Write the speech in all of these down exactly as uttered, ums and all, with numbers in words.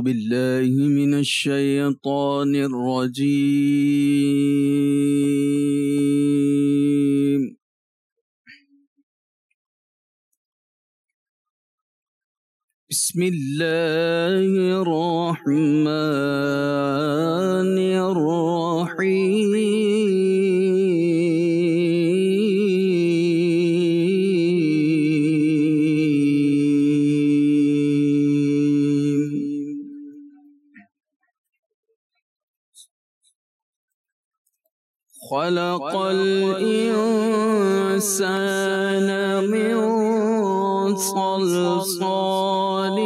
بالله من الشيطان الرجيم. بسم الله الرحمن الرحيم. خلق الإنسان من صلصال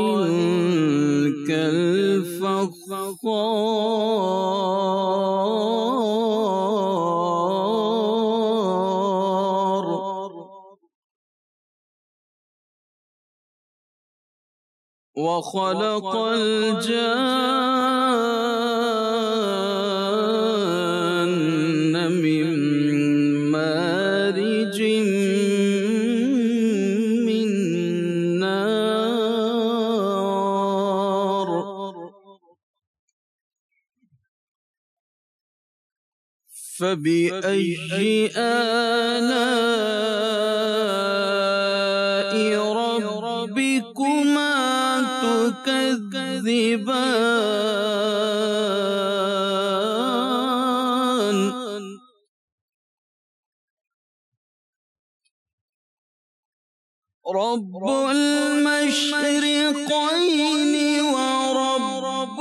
كالفخار وخلق الجان من مارج من نار فبأي آلاء ربكما تكذبان رب المشرقين ورب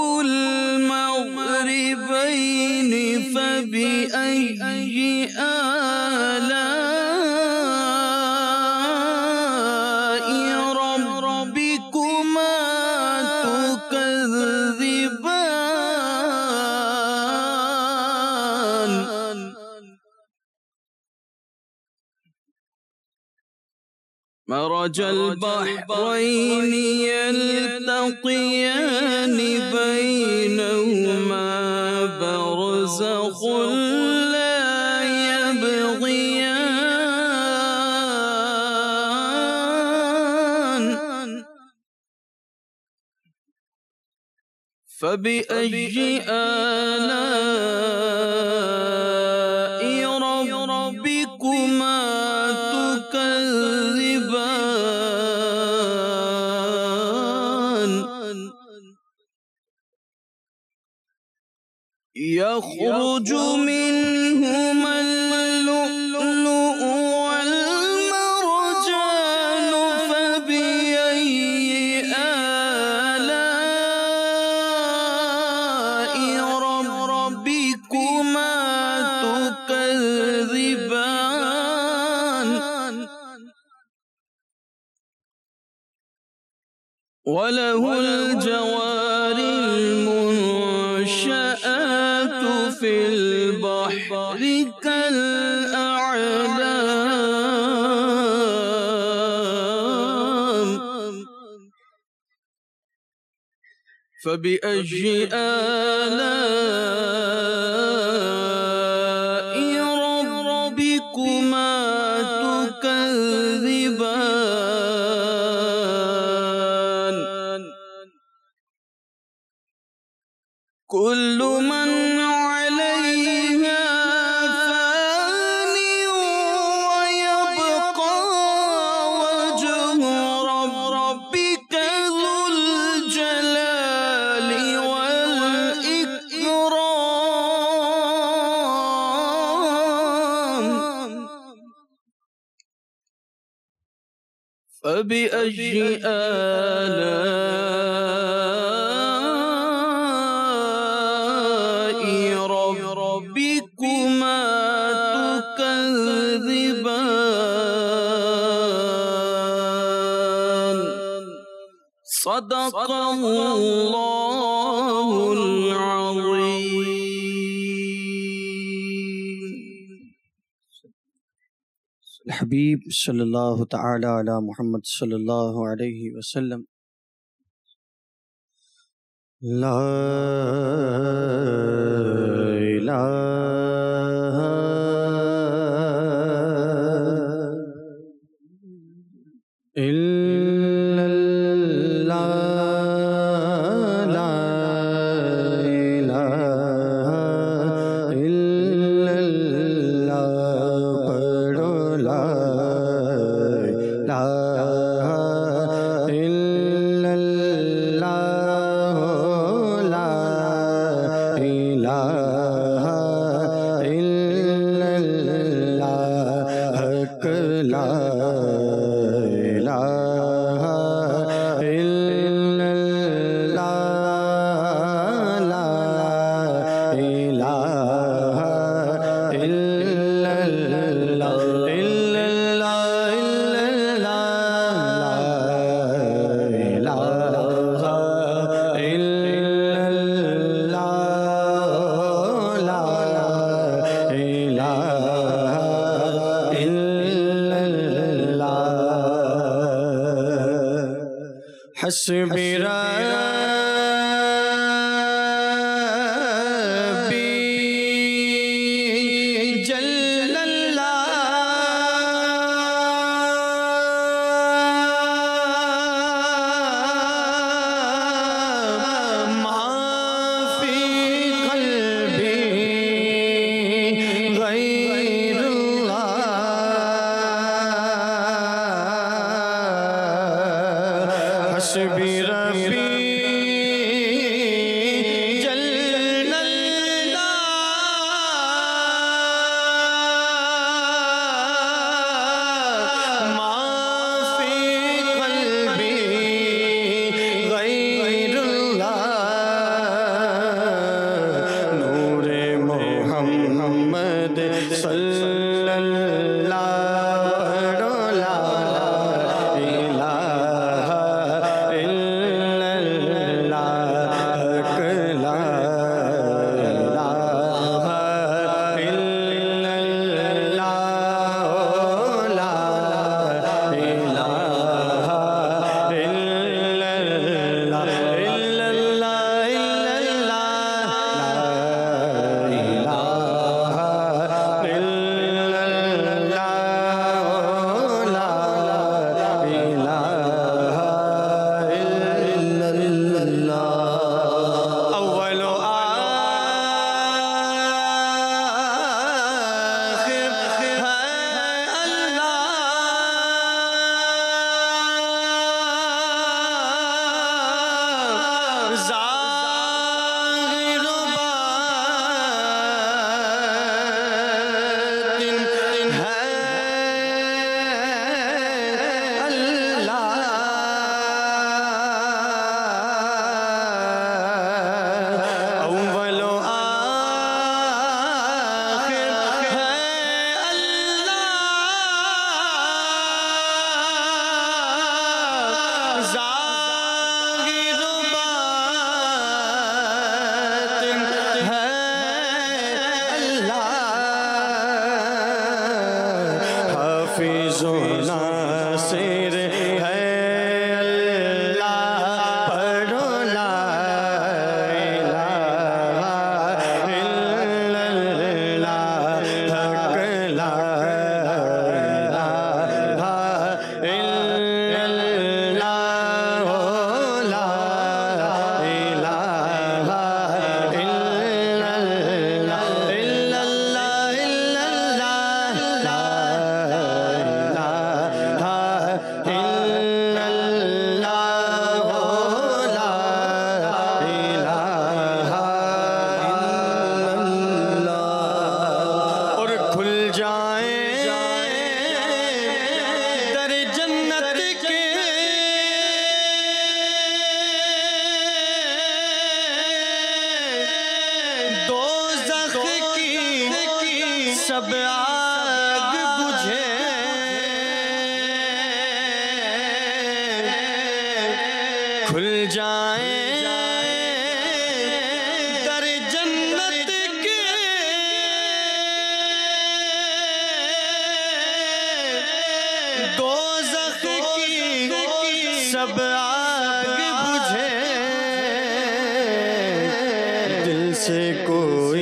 المغربين فبأي آلاء ربكما تكذبان مرج البحرين يلتقيان بينهما برزخ لا يبغيان فبأي آلاء ربكما تكذبان يخرج منهما اللؤلؤ والمرجان فبأي آلاء ربكما تكذبان وله الجوار المنشآت في البحر كالأعلام فبأي آلاء ربكما تكذبان كل من عليها فان ويبقى وجه ربك ذو الجلال والإكرام فبأي آلاء ربكما تكذبان صدق الله العظيم. الحبيب صلی اللہ تعالی علی محمد صلی اللہ علیہ وسلم. لا الہ الا اللہ لا حسبی ربی جل اللہ ما فی قلبی غیر اللہ حسبی ربی جل اللہ ما فی قلبی غیر اللہ نور محمد صلی اللہ حافظ و ناصر ہے اللہ پڑھو لا الہ الا اللہ حق لا الہ الا اللہ لا الہ الا اللہ الا سب آگ بجھے کھل جائیں در جنت کے دوزخ کی سب آگ بجھے دل سے کوئی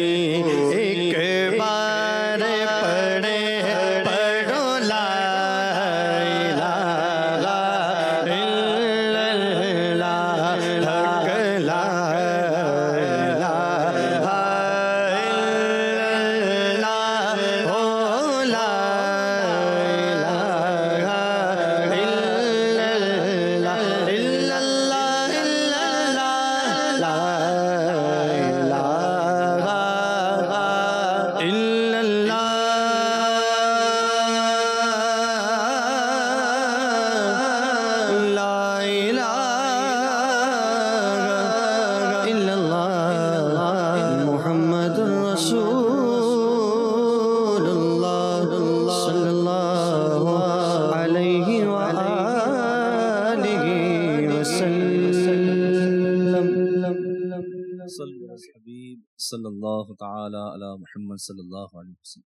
صلی اللہ تعالی علی محمد صلی اللہ علیہ وسلم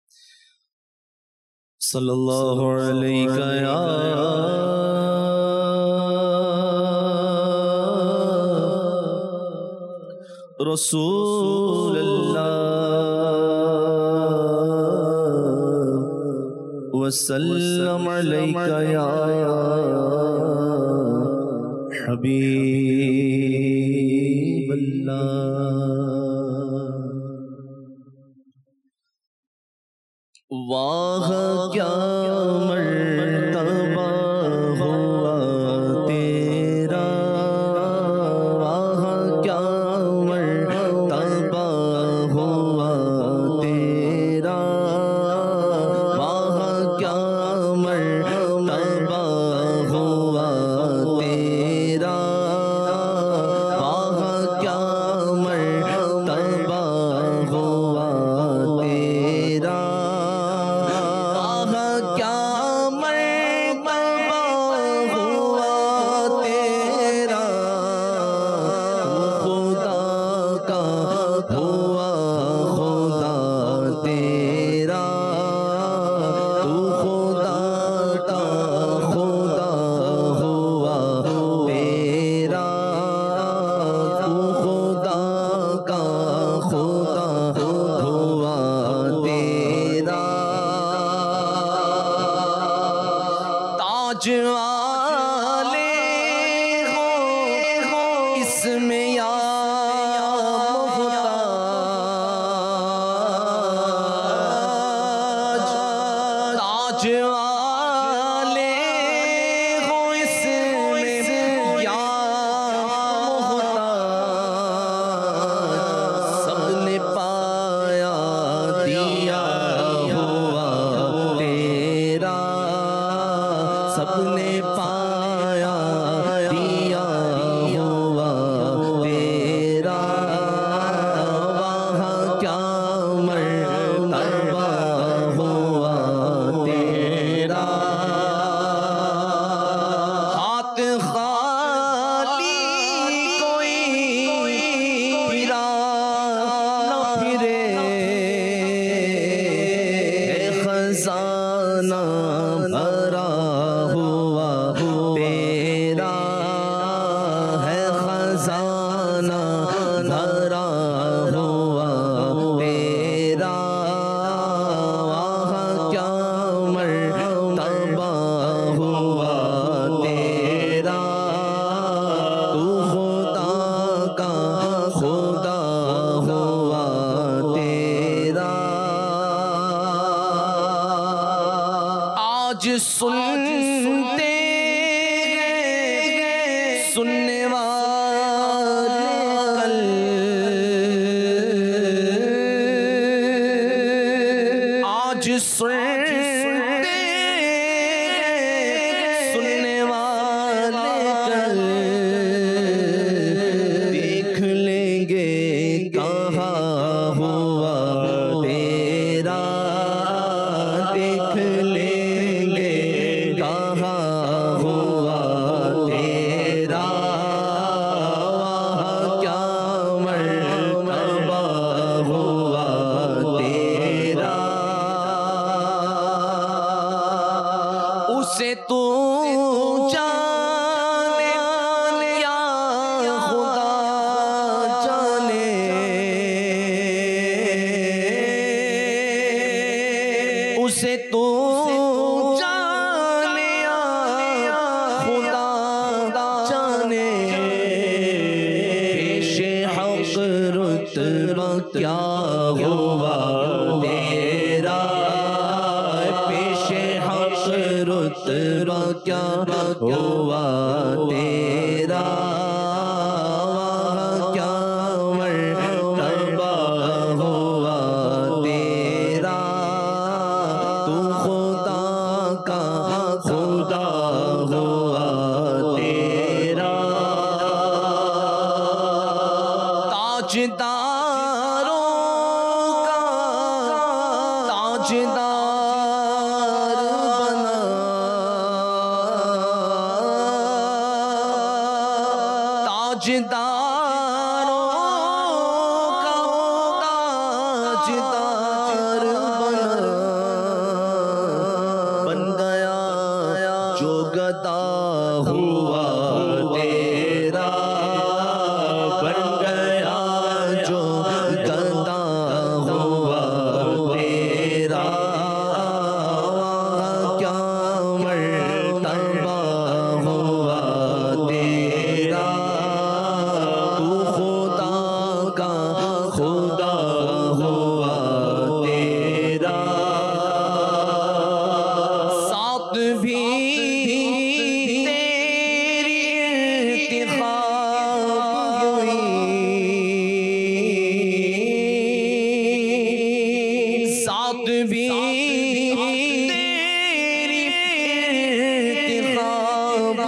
صلی اللہ علیہ یا رسول اللہ وسلم علیک یا حبیب اللہ واہ کیا مرتبہ ہوا تیرا واہ کیا مرتبہ ہوا تیرا واہ کیا مرتبہ ہوا تیرا واہ کیا مرتبہ ہوا تیرا تاج والے ہو اس میں یا محتاج تاج والے ہو اس میں یا محتاج سب نے پایا دیا ہوا تیرا سب نے پایا دیا ہوا تیرا وہاں کیا مرتبہ ہوا تیرا ہاتھ خالی کوئی پھرا نہ پھرے خزانہ بھرا ہوا تیرا ہے خزانہ بھرا ہوا تیرا وہاں کیا مرتبہ ہوا تیرا تو خدا کا خدا ہوا تیرا آج سنتے ہیں سننے والے کل آج سنتے ہیں سننے والے کل دیکھ لیں گے کہاں ہوا تیرا دیکھ لیں گے کہاں ہوا تیرا وہاں کیا مرتبہ ہوا تیرا اسے تو جانے یا خدا جانے اسے تو جانے یا خدا جانے پیش حق رتبہ کیا ہوا تیرا پیش حق رتبہ کیا ہوا تیرا وہاں کیا مرتبہ ہوا تیرا تو خدا کا خدا ہوا تیرا تاجداروں کا تاجدار بنا تاجداروں کا تیری انتخاب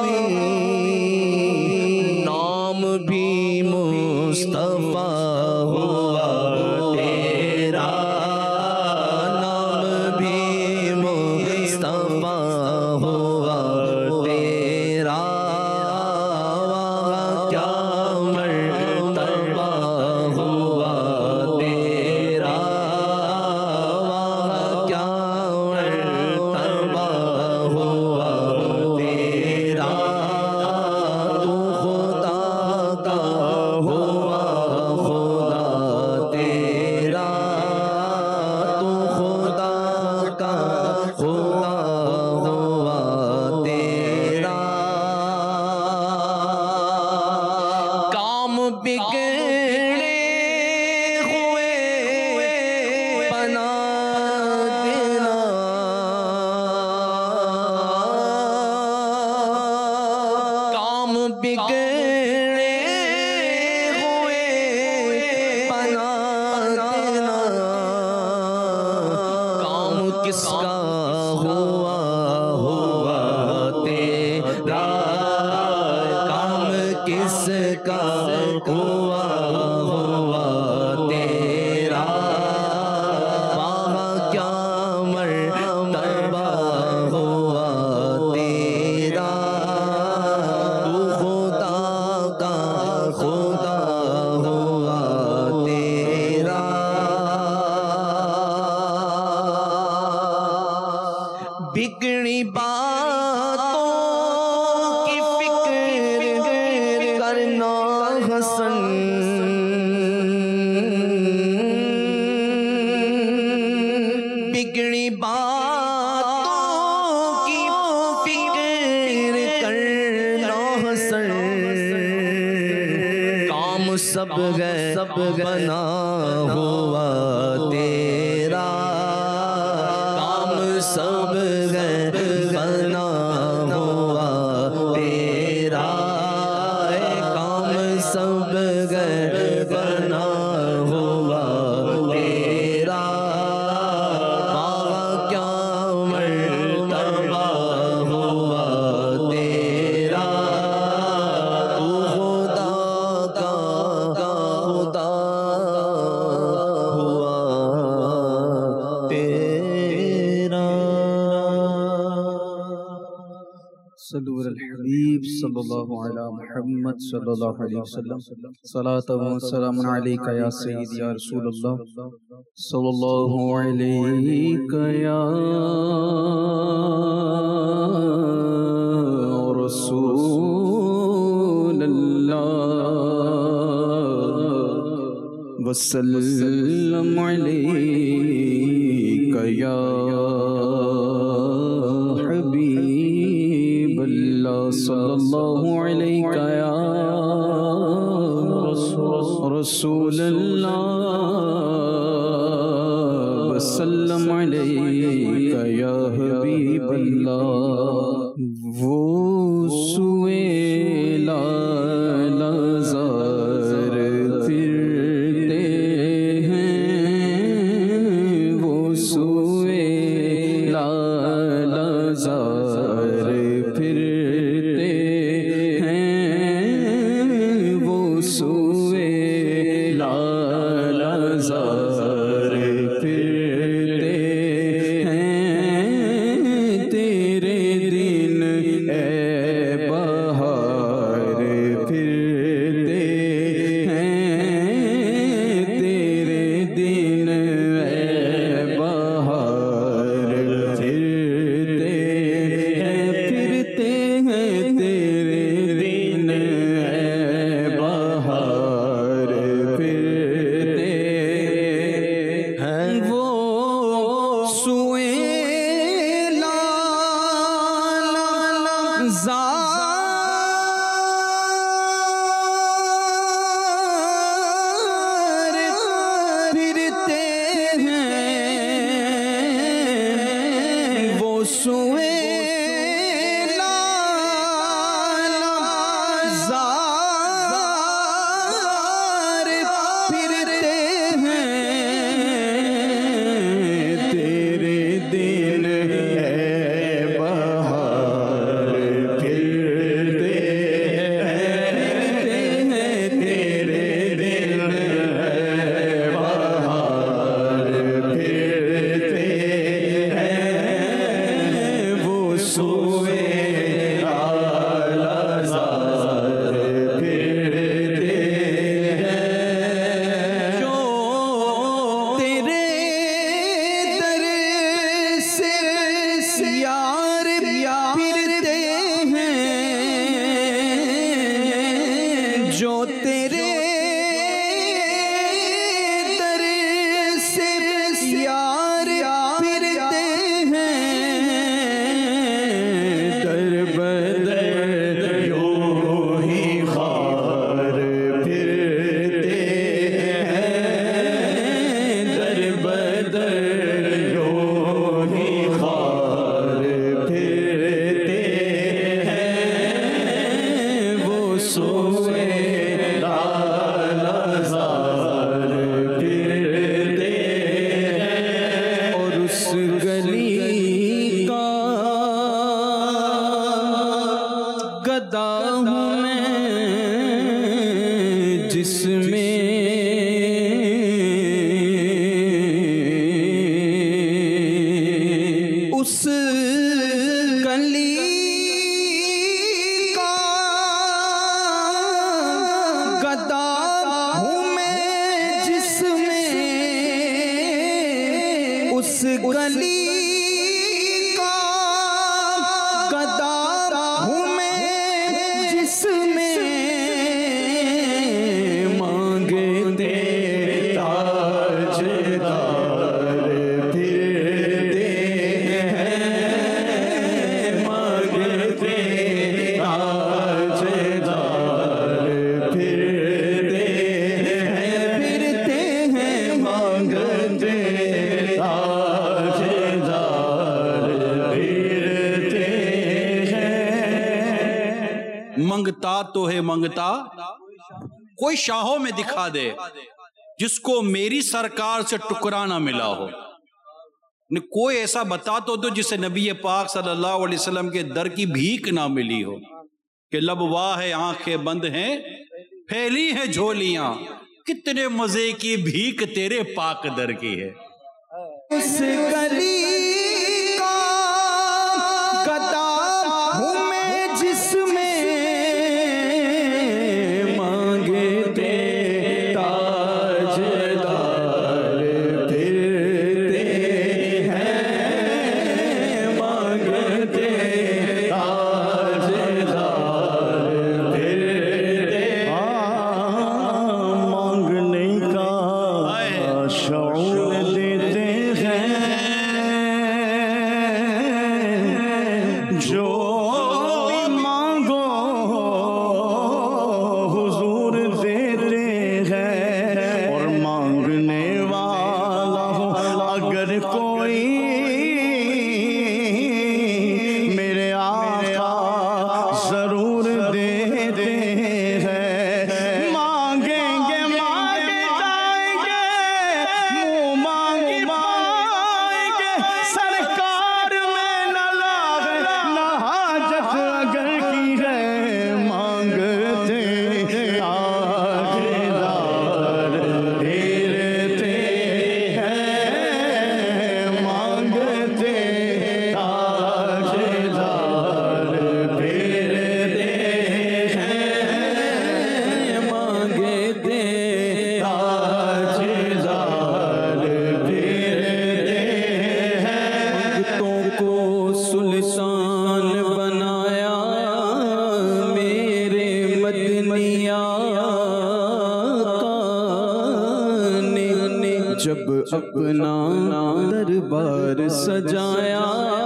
ہوئی، نام بھی مصطفیٰ ہوا تیرا، نام بھی مصطفیٰ ہوا تیرا، وہاں کیا مرتبہ ہوا تیرا، وہاں کیا مرتبہ ہوا تیرا، تو خدا کا ہوا خدا تیرا، تو خدا کا خدا ہوا تیرا، کام بگڑے ہوئے بنا دینا، کام بگڑے ہوئے بنا دینا، کام کس کا ہوا ہوا تیرا، کام کس کا ہوا ہوا تیرا، وہاں کیا مرتبہ ہوا تیرا، تو خدا کا خدا ہوا تیرا، بگڑی باتوں کی فکر کرنا حسن، بگڑی باتوں کی فکر کرنا حسن، کام سب ہے سب بنا ہوا تیرا، کام سب ہے بنا ہوا تیرا، کام سب ہے بنا ہوا تیرا، وہاں کیا مرتبہ ہوا تیرا، تو خدا کا خدا ہوا تیرا۔ صلو علی الحبیب صلی اللہ علی محمد صلی اللہ علیہ وسلم، صلاۃ و سلام علیک یا سیدی یا رسول اللہ، صلی اللہ علیک یا رسول اللہ، وسلم علیک یا حبیب اللہ، صلی اللہ علیک یا رسول اللہ، وسلم علیک یا حبیب اللہ۔ وہ سوئے لالہ زار پھرتے ہیں، وہ سوئے لالہ زار پھرتے ہیں، وہ سوئے لالہ زار پھرتے ہیں، گلی کا گدا ہوں میں جس میں اس گلی کا گدا ہوں میں جس میں اس گلی کا گدا ہوں میں جس میں مانگتے تاجدار پھرتے ہیں، مانگتے تاجدار پھرتے ہیں، پھرتے ہیں مانگتے منگتا تو ہے منگتا، کوئی شاہوں میں دکھا دے جس کو میری سرکار سے ٹکرا نہ ملا ہو. کوئی ایسا بتا تو دو جسے نبی پاک صلی اللہ علیہ وسلم کے در کی بھیک نہ ملی ہو، کہ لب واہ ہے آنکھیں بند ہیں پھیلی ہیں جھولیاں، کتنے مزے کی بھیک تیرے پاک در کی ہے. اس گلی کا گدا ہوں میں جس میں مانگتے تاجدار پھرتے ہیں، مانگتے تاجدار پھرتے ہیں. مانگنے کا شعور دیتے ہیں جو مانگو حضور دیتے ہیں، اور مانگنے والا ہو اگر کوئی میرے آقا ضرور دیتے ہیں. مانگیں گے مانگے جائیں گے، منہ مانگی پائیں گے، سرکار میں نہ لاغ نہ حاجت اگر کی ہے. مانگتے تاجدار پھرتے ہیں، مانگتے تاجدار پھرتے ہیں، مانگتے تاجدار پھرتے ہیں. منگتوں کو سلطان بنایا میرے مدنی آقا نے، جب اپنا دربار سجایا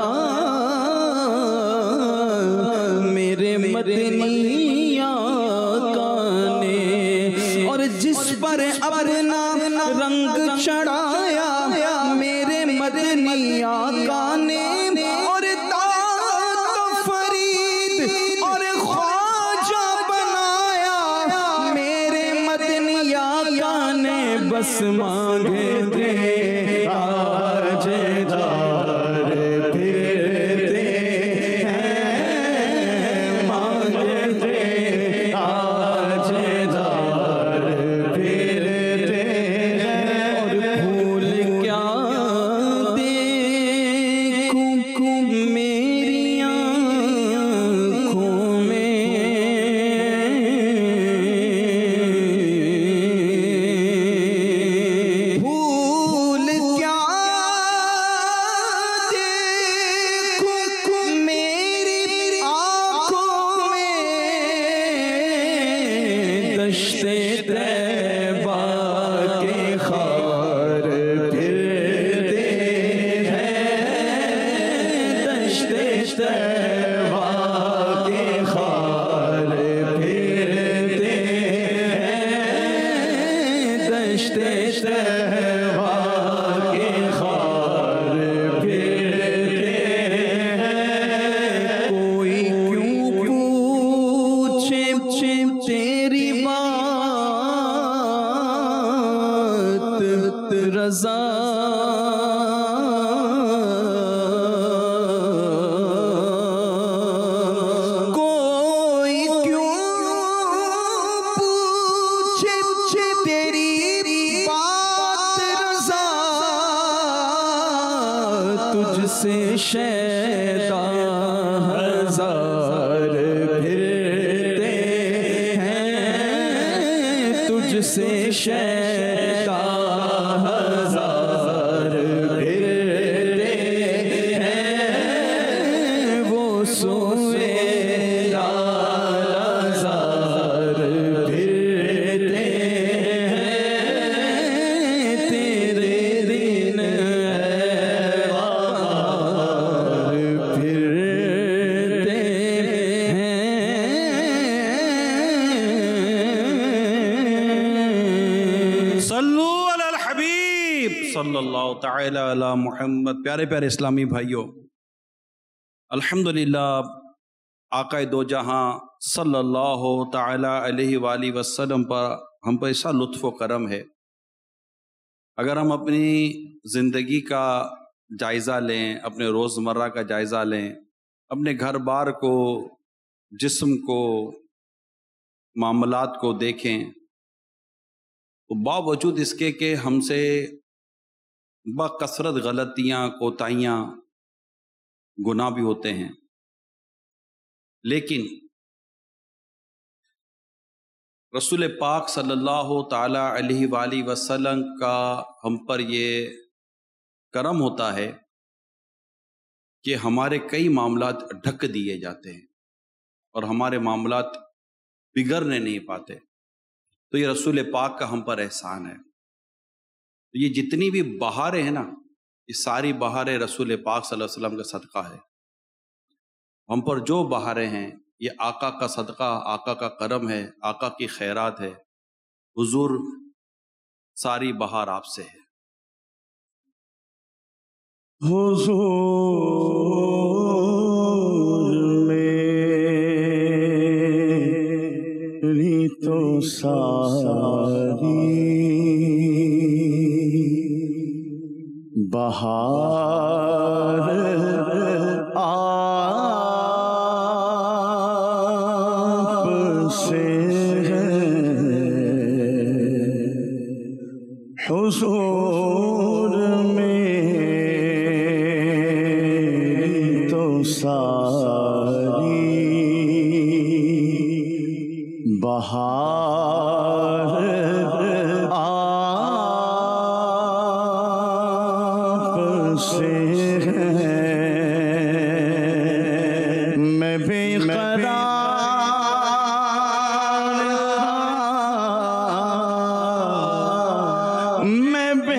میرے مدنی آقا نے، اور جس پر اپنا رنگ چڑھایا میرے مدنی آقا نے، اور داد و فرید اور خواجہ بنایا میرے مدنی آقا نے. بس مانگے تھے تاجدار پھرتے ہیں، مانگے تھے تاجدار پھرتے ہیں. اور پھول کیا دیکھوں میری آنکھوں میں، پھول کیا دیکھوں میری آنکھوں میں، دشت طیبہ کے خار پھرتے ہیں، دشت طیبہ کے خار پھرتے ہیں، دشت طیبہ کے خار پھرتے ہیں. کوئی کیوں پوچھے تیری بات، رضا تجھ سے شیطان ہزار پھرتے ہیں، تجھ سے شیطان ہزار پھرتے ہیں، وہ سوئے لالازار پھرتے ہیں، تیرے دن ایوار پھرتے ہیں۔ صلو علی الحبیب صلی اللہ تعالی علی محمد۔ پیارے پیارے اسلامی بھائیوں، الحمدللہ آقا دو جہاں صلی اللہ تعالی علیہ وآلہ وسلم پر ہم پر ایسا لطف و کرم ہے۔ اگر ہم اپنی زندگی کا جائزہ لیں، اپنے روزمرہ کا جائزہ لیں، اپنے گھر بار کو، جسم کو، معاملات کو دیکھیں، تو باوجود اس کے کہ ہم سے بکثرت غلطیاں، کوتاہیاں، گناہ بھی ہوتے ہیں، لیکن رسول پاک صلی اللہ تعالی علیہ وآلہ وسلم کا ہم پر یہ کرم ہوتا ہے کہ ہمارے کئی معاملات ڈھک دیے جاتے ہیں اور ہمارے معاملات بگڑنے نہیں پاتے۔ تو یہ رسول پاک کا ہم پر احسان ہے۔ یہ جتنی بھی بہاریں ہیں نا، یہ ساری بہاریں رسول پاک صلی اللہ علیہ وسلم کا صدقہ ہے۔ ہم پر جو بہاریں ہیں یہ آقا کا صدقہ، آقا کا کرم ہے، آقا کی خیرات ہے۔ حضور ساری بہار آپ سے ہے۔ حضور میری تو ساری بہار آپ سے ہے، حضور میری تو ساری بہار آپ سے ہے، میں بے قرار، میں بے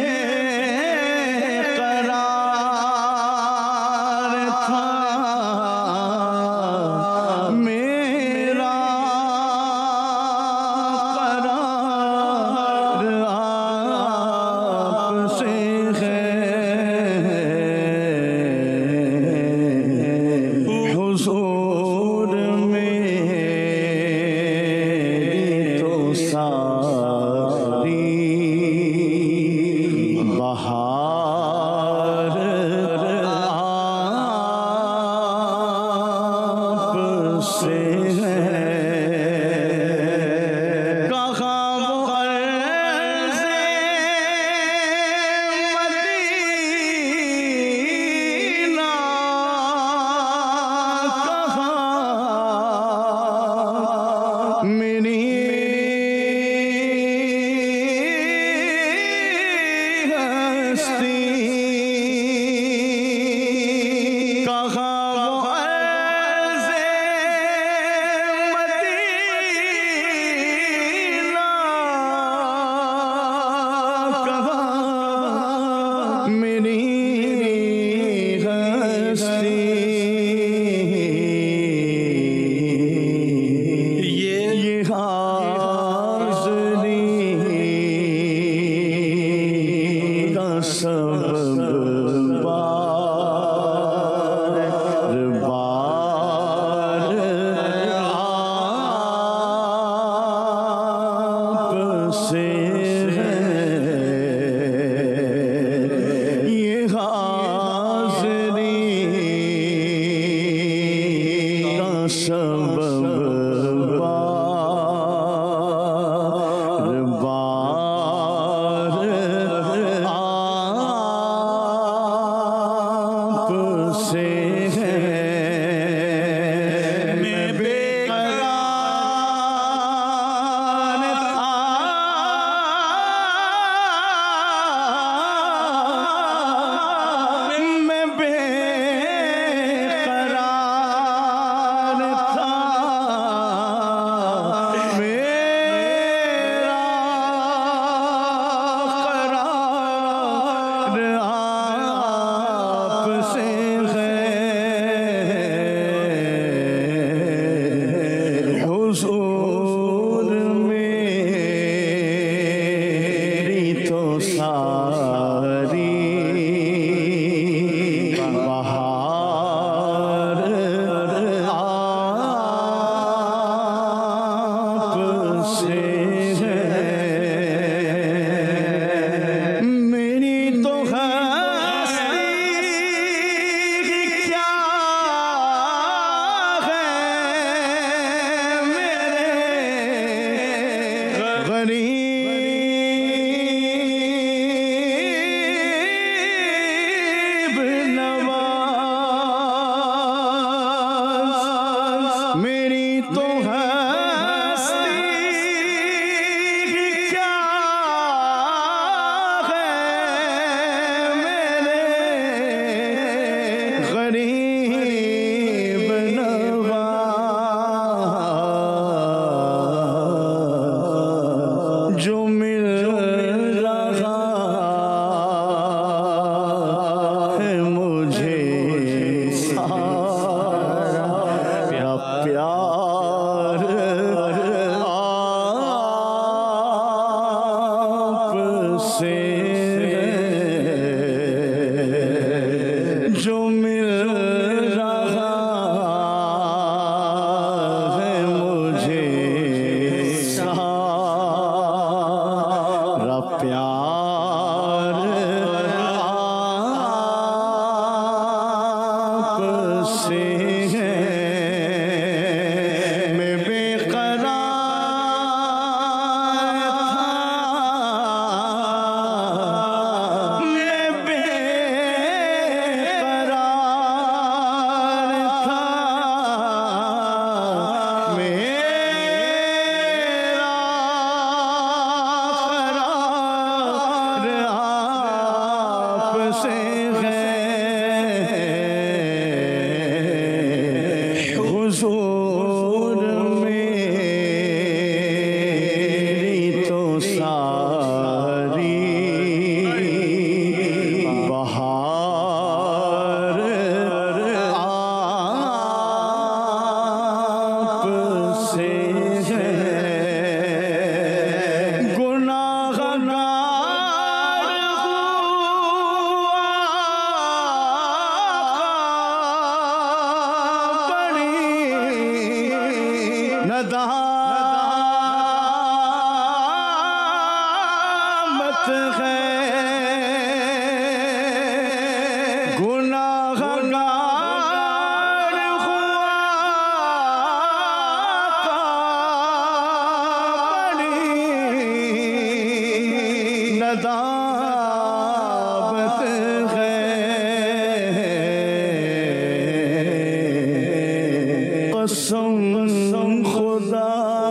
قرار تھا، بہار آپ سے ہے، میری تو ہستی کیا ہے، میرے غریب نواز، میری تو ہستی کیا ہے، میرے غریب نواز، جو مل رہا ہے مجھے سارا پیار آپ سے ہے، جو مل رہا ہے مجھے سارا پیار آپ سے ہے، میں بے قرار تھا، میں بے قرار تھا، میرا قرار آپ سے ہے، حضور میری تو ساری بہار آپ سے ہے، گناہ گار بڑی ندامت ہے، گناہ گار ہوا کا بڑی ندامت ہے، قسم خدا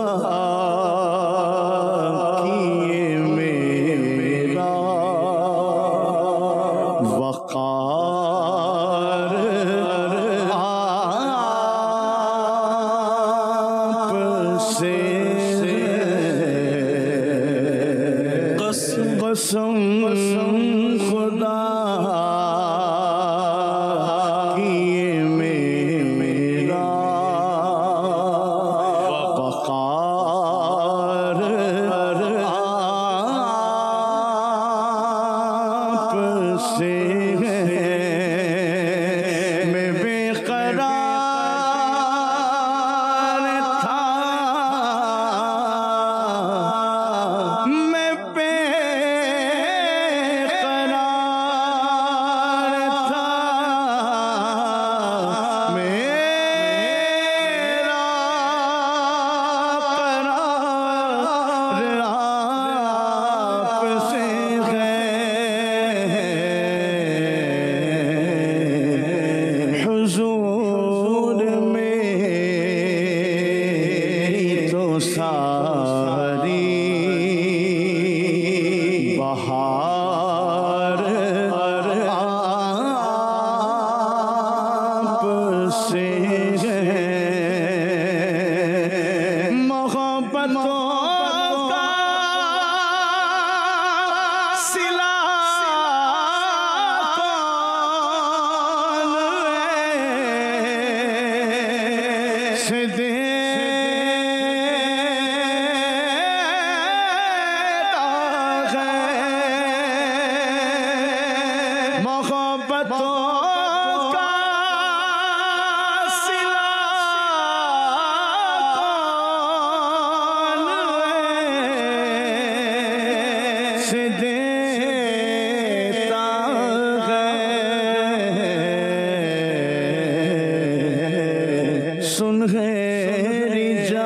کی یہ میرا وقار آپ سے ہے، قسم خدا کی یہ میرا وقار آپ سے ہے، میں بے قرار تھا، میں بے قرار تھا، میرا قرار آپ سے ہے، حضور میری تو ساری بہار آپ سے ہے، محبتوں کا سلا کون سے دیتا ہے، محبتوں کا غیر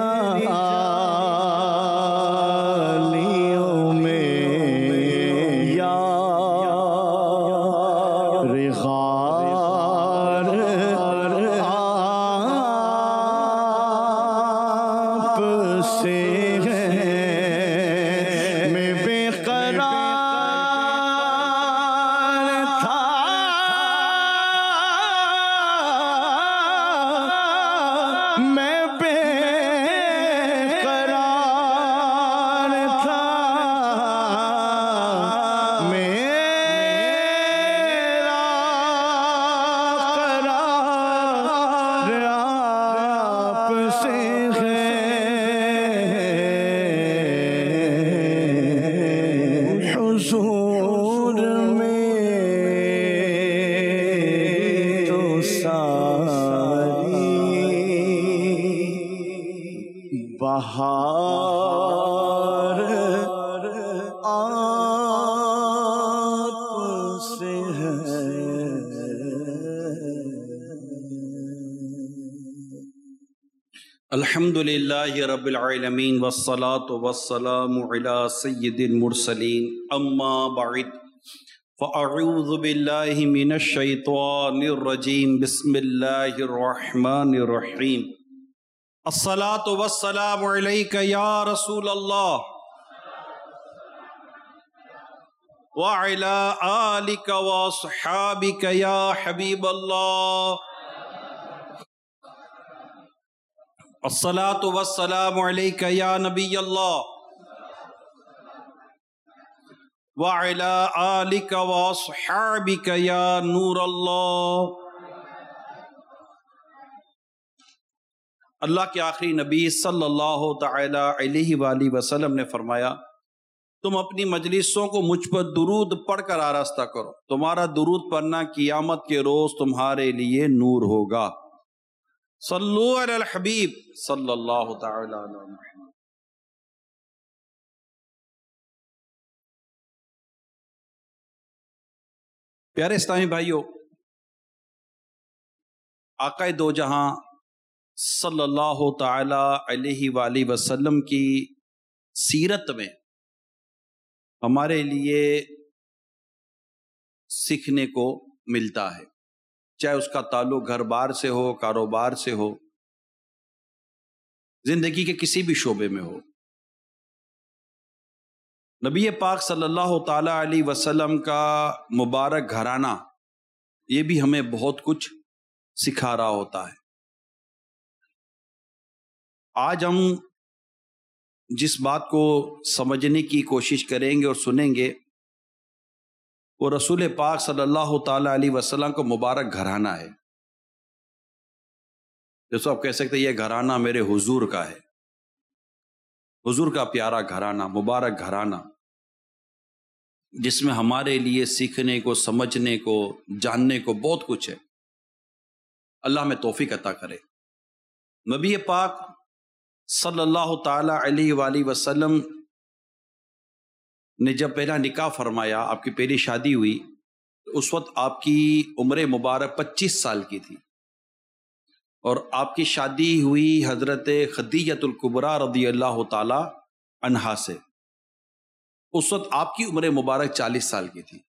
جانیوں میں یار غار آپ سے ہے میں بے قرار تھا میں بے قرار تھا میرا قرار آپ سے ہے حضور میں تو ساری بہار آپ سے ہے۔ الحمد للہ رب العالمین والصلاة والسلام علی سید المرسلین اما بعد فاعوذ باللہ من الشیطان الرجیم بسم اللہ الرحمن الرحیم الصلاة والسلام علیک یا رسول اللہ وعلی آلک واصحابک یا حبیب اللہ الصلاة والسلام علیک یا نبی اللہ وعلی آلک واصحابک یا نور اللہ۔ اللہ کے آخری نبی صلی اللہ تعالی علیہ وآلہ وسلم نے فرمایا تم اپنی مجلسوں کو مجھ پر درود پڑھ کر آراستہ کرو، تمہارا درود پڑھنا قیامت کے روز تمہارے لیے نور ہوگا۔ صلو علی الحبیب صلی اللہ تعالی علی محمد۔ پیارے اسلامی بھائیو، آقا دو جہاں صلی اللہ تعالی علیہ وآلہ وسلم کی سیرت میں ہمارے لیے سیکھنے کو ملتا ہے، چاہے اس کا تعلق گھر بار سے ہو، کاروبار سے ہو، زندگی کے کسی بھی شعبے میں ہو۔ نبی پاک صلی اللہ تعالی علیہ وسلم کا مبارک گھرانہ یہ بھی ہمیں بہت کچھ سکھا رہا ہوتا ہے۔ آج ہم جس بات کو سمجھنے کی کوشش کریں گے اور سنیں گے وہ رسول پاک صلی اللہ تعالی علیہ وسلم کا مبارک گھرانہ ہے۔ جیسے آپ کہہ سکتے ہیں یہ گھرانہ میرے حضور کا ہے، حضور کا پیارا گھرانہ، مبارک گھرانہ، جس میں ہمارے لیے سیکھنے کو، سمجھنے کو، جاننے کو بہت کچھ ہے۔ اللہ ہمیں توفیق عطا کرے۔ نبی پاک صلی اللہ تعالی علیہ وآلہ وسلم نے جب پہلا نکاح فرمایا، آپ کی پہلی شادی ہوئی، اس وقت آپ کی عمر مبارک پچیس سال کی تھی، اور آپ کی شادی ہوئی حضرت خدیجۃ الکبریٰ رضی اللہ تعالی عنہا سے، اس وقت آپ کی عمر مبارک چالیس سال کی تھی۔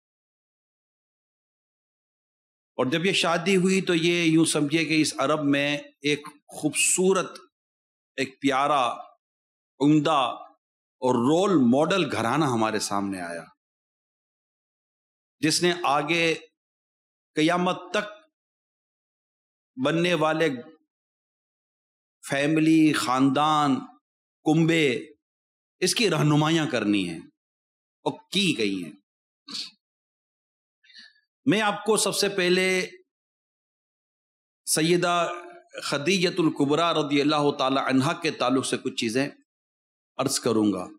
اور جب یہ شادی ہوئی تو یہ یوں سمجھیے کہ اس عرب میں ایک خوبصورت، ایک پیارا، عمدہ اور رول ماڈل گھرانہ ہمارے سامنے آیا، جس نے آگے قیامت تک بننے والے فیملی، خاندان، کنبے، اس کی رہنمائیاں کرنی ہیں اور کی گئی ہیں۔ میں آپ کو سب سے پہلے سیدہ خدیجۃ الکبریٰ رضی اللہ تعالی عنہا کے تعلق سے کچھ چیزیں عرض کروں گا۔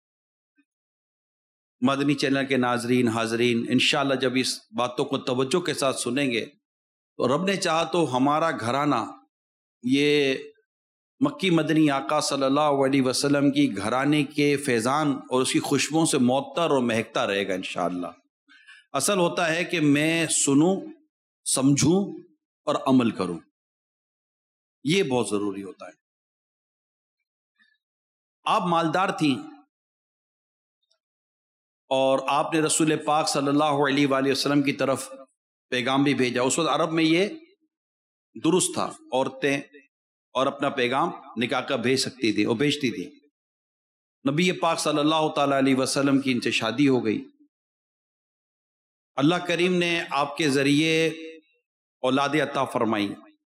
مدنی چینل کے ناظرین، حاضرین، انشاءاللہ جب اس باتوں کو توجہ کے ساتھ سنیں گے تو رب نے چاہا تو ہمارا گھرانہ یہ مکی مدنی آقا صلی اللہ علیہ وسلم کی گھرانے کے فیضان اور اس کی خوشبوؤں سے معطر اور مہکتا رہے گا انشاءاللہ۔ اصل ہوتا ہے کہ میں سنوں، سمجھوں اور عمل کروں، یہ بہت ضروری ہوتا ہے۔ آپ مالدار تھیں اور آپ نے رسول پاک صلی اللہ علیہ وآلہ وسلم کی طرف پیغام بھی بھیجا۔ اس وقت عرب میں یہ درست تھا، عورتیں اور اپنا پیغام نکاح کا بھیج سکتی تھی اور بھیجتی تھی۔ نبی پاک صلی اللہ تعالی علیہ وسلم کی ان سے شادی ہو گئی۔ اللہ کریم نے آپ کے ذریعے اولاد عطا فرمائی۔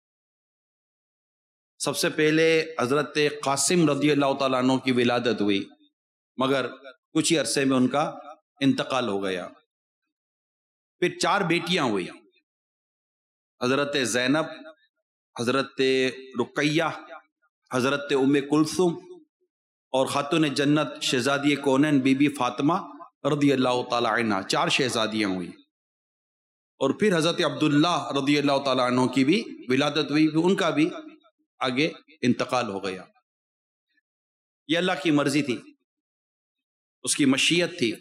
سب سے پہلے حضرت قاسم رضی اللہ تعالیٰ عنہ کی ولادت ہوئی، مگر کچھ ہی عرصے میں ان کا انتقال ہو گیا۔ پھر چار بیٹیاں ہوئی، حضرت زینب، حضرت رقیہ، حضرت ام کلثوم اور خاتون جنت شہزادی کونین بی بی فاطمہ رضی اللہ تعالیٰ عنہ، چار شہزادیاں ہوئی۔ اور پھر حضرت عبداللہ رضی اللہ تعالیٰ عنہ کی بھی ولادت ہوئی، ان کا بھی آگے انتقال ہو گیا۔ یہ اللہ کی مرضی تھی، اس کی مشیت تھی۔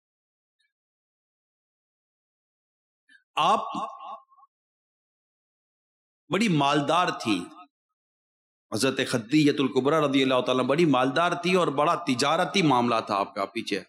آپ بڑی مالدار تھی، حضرت خدیجہ الکبریٰ رضی اللہ تعالیٰ بڑی مالدار تھی اور بڑا تجارتی معاملہ تھا آپ کا پیچھے۔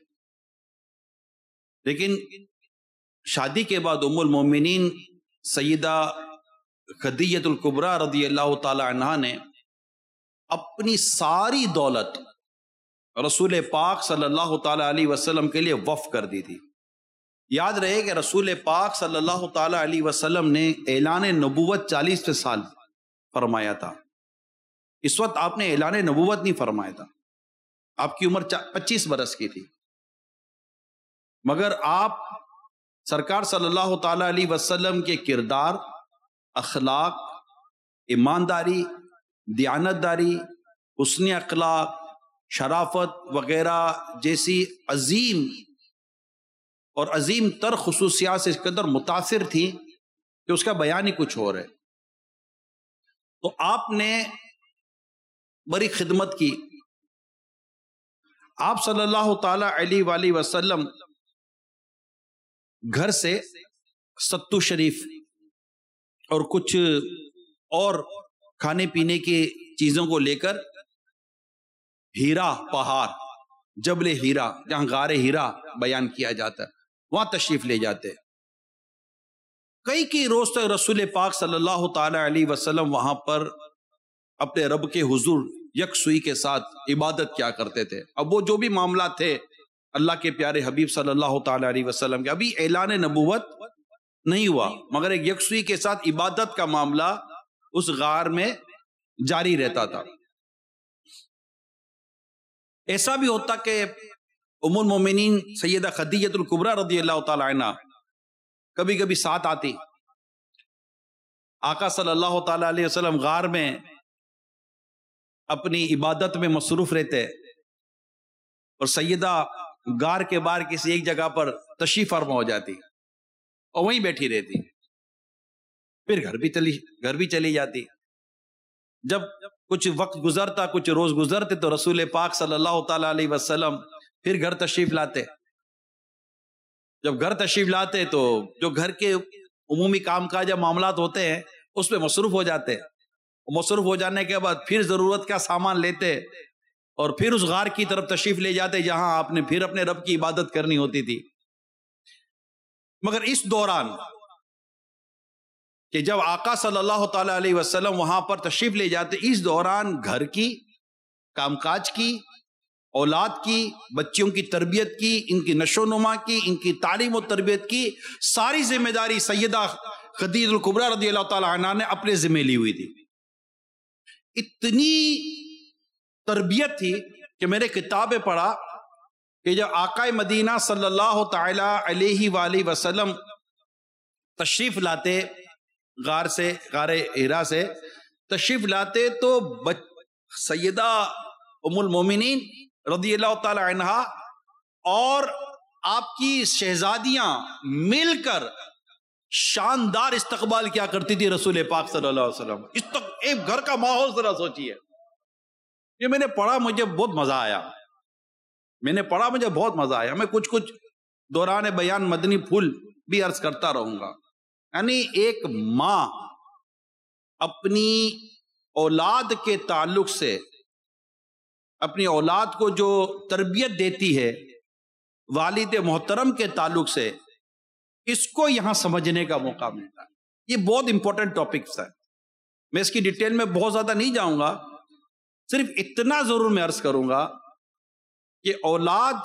لیکن شادی کے بعد ام المومنین سیدہ خدیجہ الکبریٰ رضی اللہ تعالی عنہا نے اپنی ساری دولت رسول پاک صلی اللہ تعالی علیہ وسلم کے لیے وقف کر دی تھی۔ یاد رہے کہ رسول پاک صلی اللہ تعالی علیہ وسلم نے اعلان نبوت چالیس سال فرمایا تھا۔ اس وقت آپ نے اعلان نبوت نہیں فرمایا تھا، آپ کی عمر پچیس برس کی تھی، مگر آپ سرکار صلی اللہ تعالی علیہ وسلم کے کردار، اخلاق، ایمانداری، دیانتداری، حسن اخلاق، شرافت وغیرہ جیسی عظیم اور عظیم تر خصوصیات سے اس قدر متاثر تھی کہ اس کا بیان ہی کچھ اور ہے۔ تو آپ نے بڑی خدمت کی۔ آپ صلی اللہ تعالی علیہ وآلہ وسلم گھر سے ستو شریف اور کچھ اور کھانے پینے کی چیزوں کو لے کر ہیرا پہاڑ، جبل ہیرا، جہاں غار ہیرا بیان کیا جاتا ہے، وہاں تشریف لے جاتے۔ کئی کئی روز تک رسول پاک صلی اللہ تعالی علیہ وسلم وہاں پر اپنے رب کے حضور یکسوئی کے ساتھ عبادت کیا کرتے تھے۔ اب وہ جو بھی معاملات تھے اللہ کے پیارے حبیب صلی اللہ تعالی علیہ وسلم کے، ابھی اعلان نبوت نہیں ہوا، مگر ایک یکسوئی کے ساتھ عبادت کا معاملہ اس غار میں جاری رہتا تھا۔ ایسا بھی ہوتا کہ ام المومنین سیدہ خدیجہ الکبریٰ رضی اللہ تعالی عنہ کبھی کبھی ساتھ آتی۔ آقا صلی اللہ تعالی علیہ وسلم غار میں اپنی عبادت میں مصروف رہتے اور سیدہ غار کے باہر کسی ایک جگہ پر تشریف فرما ہو جاتی اور وہیں بیٹھی رہتی، پھر گھر بھی چلی گھر بھی چلی جاتی۔ جب کچھ وقت گزرتا، کچھ روز گزرتے تو رسول پاک صلی اللہ تعالی علیہ وسلم پھر گھر تشریف لاتے۔ جب گھر تشریف لاتے تو جو گھر کے عمومی کام کاج یا معاملات ہوتے ہیں اس میں مصروف ہو جاتے، مصروف ہو جانے کے بعد پھر ضرورت کا سامان لیتے اور پھر اس غار کی طرف تشریف لے جاتے جہاں آپ نے پھر اپنے رب کی عبادت کرنی ہوتی تھی۔ مگر اس دوران کہ جب آقا صلی اللہ تعالی علیہ وسلم وہاں پر تشریف لے جاتے، اس دوران گھر کی، کام کاج کی، اولاد کی، بچیوں کی تربیت کی، ان کی نشو و نما کی، ان کی تعلیم و تربیت کی ساری ذمہ داری سیدہ خدیجہ الکبریٰ رضی اللہ تعالی عنہا نے اپنے ذمہ لی ہوئی تھی۔ اتنی تربیت تھی کہ میں نے کتابیں پڑھا کہ جب آقا مدینہ صلی اللہ تعالی علیہ وآلہ وسلم تشریف لاتے غار سے، غار ہیرا سے تشریف لاتے تو سیدہ ام المومنین رضی اللہ تعالی عنہا اور آپ کی شہزادیاں مل کر شاندار استقبال کیا کرتی تھی رسول پاک صلی اللہ علیہ وسلم۔ اس تک ایک گھر کا ماحول ذرا سوچیے۔ یہ میں نے پڑھا، مجھے بہت مزہ آیا، میں نے پڑھا مجھے بہت مزہ آیا۔ میں کچھ کچھ دوران بیان مدنی پھول بھی عرض کرتا رہوں گا۔ یعنی ایک ماں اپنی اولاد کے تعلق سے اپنی اولاد کو جو تربیت دیتی ہے والد محترم کے تعلق سے، اس کو یہاں سمجھنے کا موقع ملتا ہے۔ یہ بہت امپورٹنٹ ٹاپکس ہے، میں اس کی ڈیٹیل میں بہت زیادہ نہیں جاؤں گا، صرف اتنا ضرور میں عرض کروں گا کہ اولاد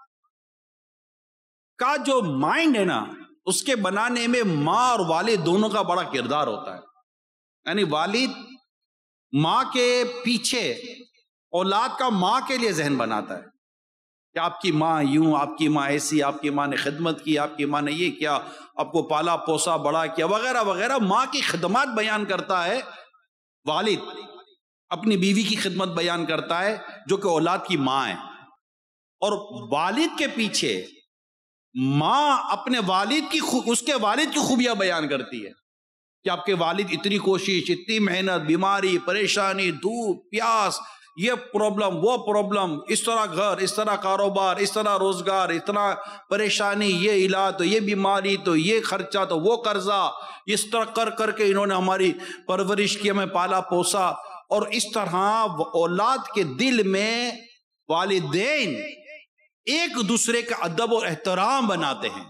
کا جو مائنڈ ہے نا، اس کے بنانے میں ماں اور والد دونوں کا بڑا کردار ہوتا ہے۔ یعنی والد ماں کے پیچھے اولاد کا ماں کے لیے ذہن بناتا ہے کہ آپ کی ماں یوں، آپ کی ماں ایسی، آپ کی ماں نے خدمت کی، آپ کی ماں نے یہ کیا، آپ کو پالا پوسا بڑا کیا، وغیرہ وغیرہ۔ ماں کی خدمات بیان کرتا ہے والد، اپنی بیوی کی خدمت بیان کرتا ہے جو کہ اولاد کی ماں ہے، اور والد کے پیچھے ماں اپنے والد کی اس کے والد کی خوبیاں بیان کرتی ہے کہ آپ کے والد اتنی کوشش، اتنی محنت، بیماری، پریشانی، دھوپ، پیاس، یہ پرابلم، وہ پرابلم، اس طرح گھر، اس طرح کاروبار، اس طرح روزگار، اتنا پریشانی، یہ علاج تو یہ بیماری تو یہ خرچہ تو وہ قرضہ، اس طرح کر کر کے انہوں نے ہماری پرورش کی، ہمیں پالا پوسا۔ اور اس طرح اولاد کے دل میں والدین ایک دوسرے کا ادب اور احترام بناتے ہیں۔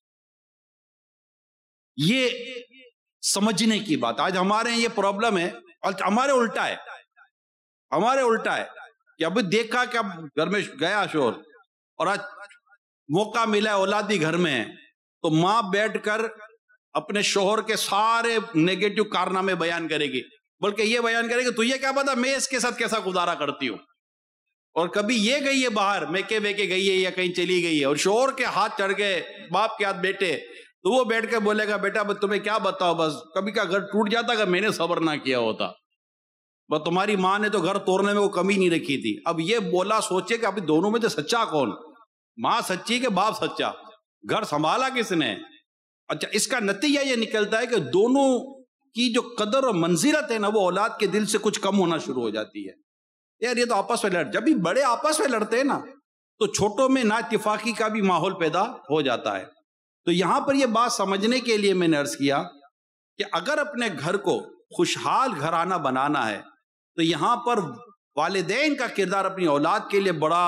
یہ سمجھنے کی بات، آج ہمارے یہ پرابلم ہے، ہمارے الٹا ہے، ہمارے الٹا ہے کہ ابھی دیکھا کہ اب گھر میں گیا شوہر اور آج موقع ملا ہے، اولاد بھی گھر میں ہے، تو ماں بیٹھ کر اپنے شوہر کے سارے نیگیٹو کارنامے بیان کرے گی، بلکہ یہ بیان کرے گی تجھے کیا پتا میں اس کے ساتھ کیسا گزارا کرتی ہوں، اور کبھی یہ گئی ہے باہر میکے ویکے گئی ہے یا کہیں چلی گئی ہے، اور شوہر کے ہاتھ چڑھ گئے، باپ کے ہاتھ بیٹے، تو وہ بیٹھ کے بولے گا بیٹا بس تمہیں کیا بتاؤ، بس کبھی کا گھر ٹوٹ جاتا کہ میں نے صبر نہ کیا ہوتا، بس تمہاری ماں نے تو گھر توڑنے میں وہ کمی نہیں رکھی تھی۔ اب یہ بولا سوچے کہ ابھی دونوں میں سے سچا کون، ماں سچی کہ باپ سچا، گھر سنبھالا کس نے؟ اچھا، اس کا نتیجہ یہ نکلتا ہے کہ دونوں کی جو قدر اور منزلت ہے نا، وہ اولاد کے دل سے کچھ کم ہونا شروع ہو جاتی ہے۔ یار یہ تو آپس میں لڑ، جب بھی بڑے آپس میں لڑتے ہیں نا تو چھوٹوں میں نا اتفاقی کا بھی ماحول پیدا ہو جاتا ہے۔ تو یہاں پر یہ بات سمجھنے کے لیے میں نے عرض کیا کہ اگر اپنے گھر کو خوشحال گھرانہ بنانا ہے تو یہاں پر والدین کا کردار اپنی اولاد کے لیے بڑا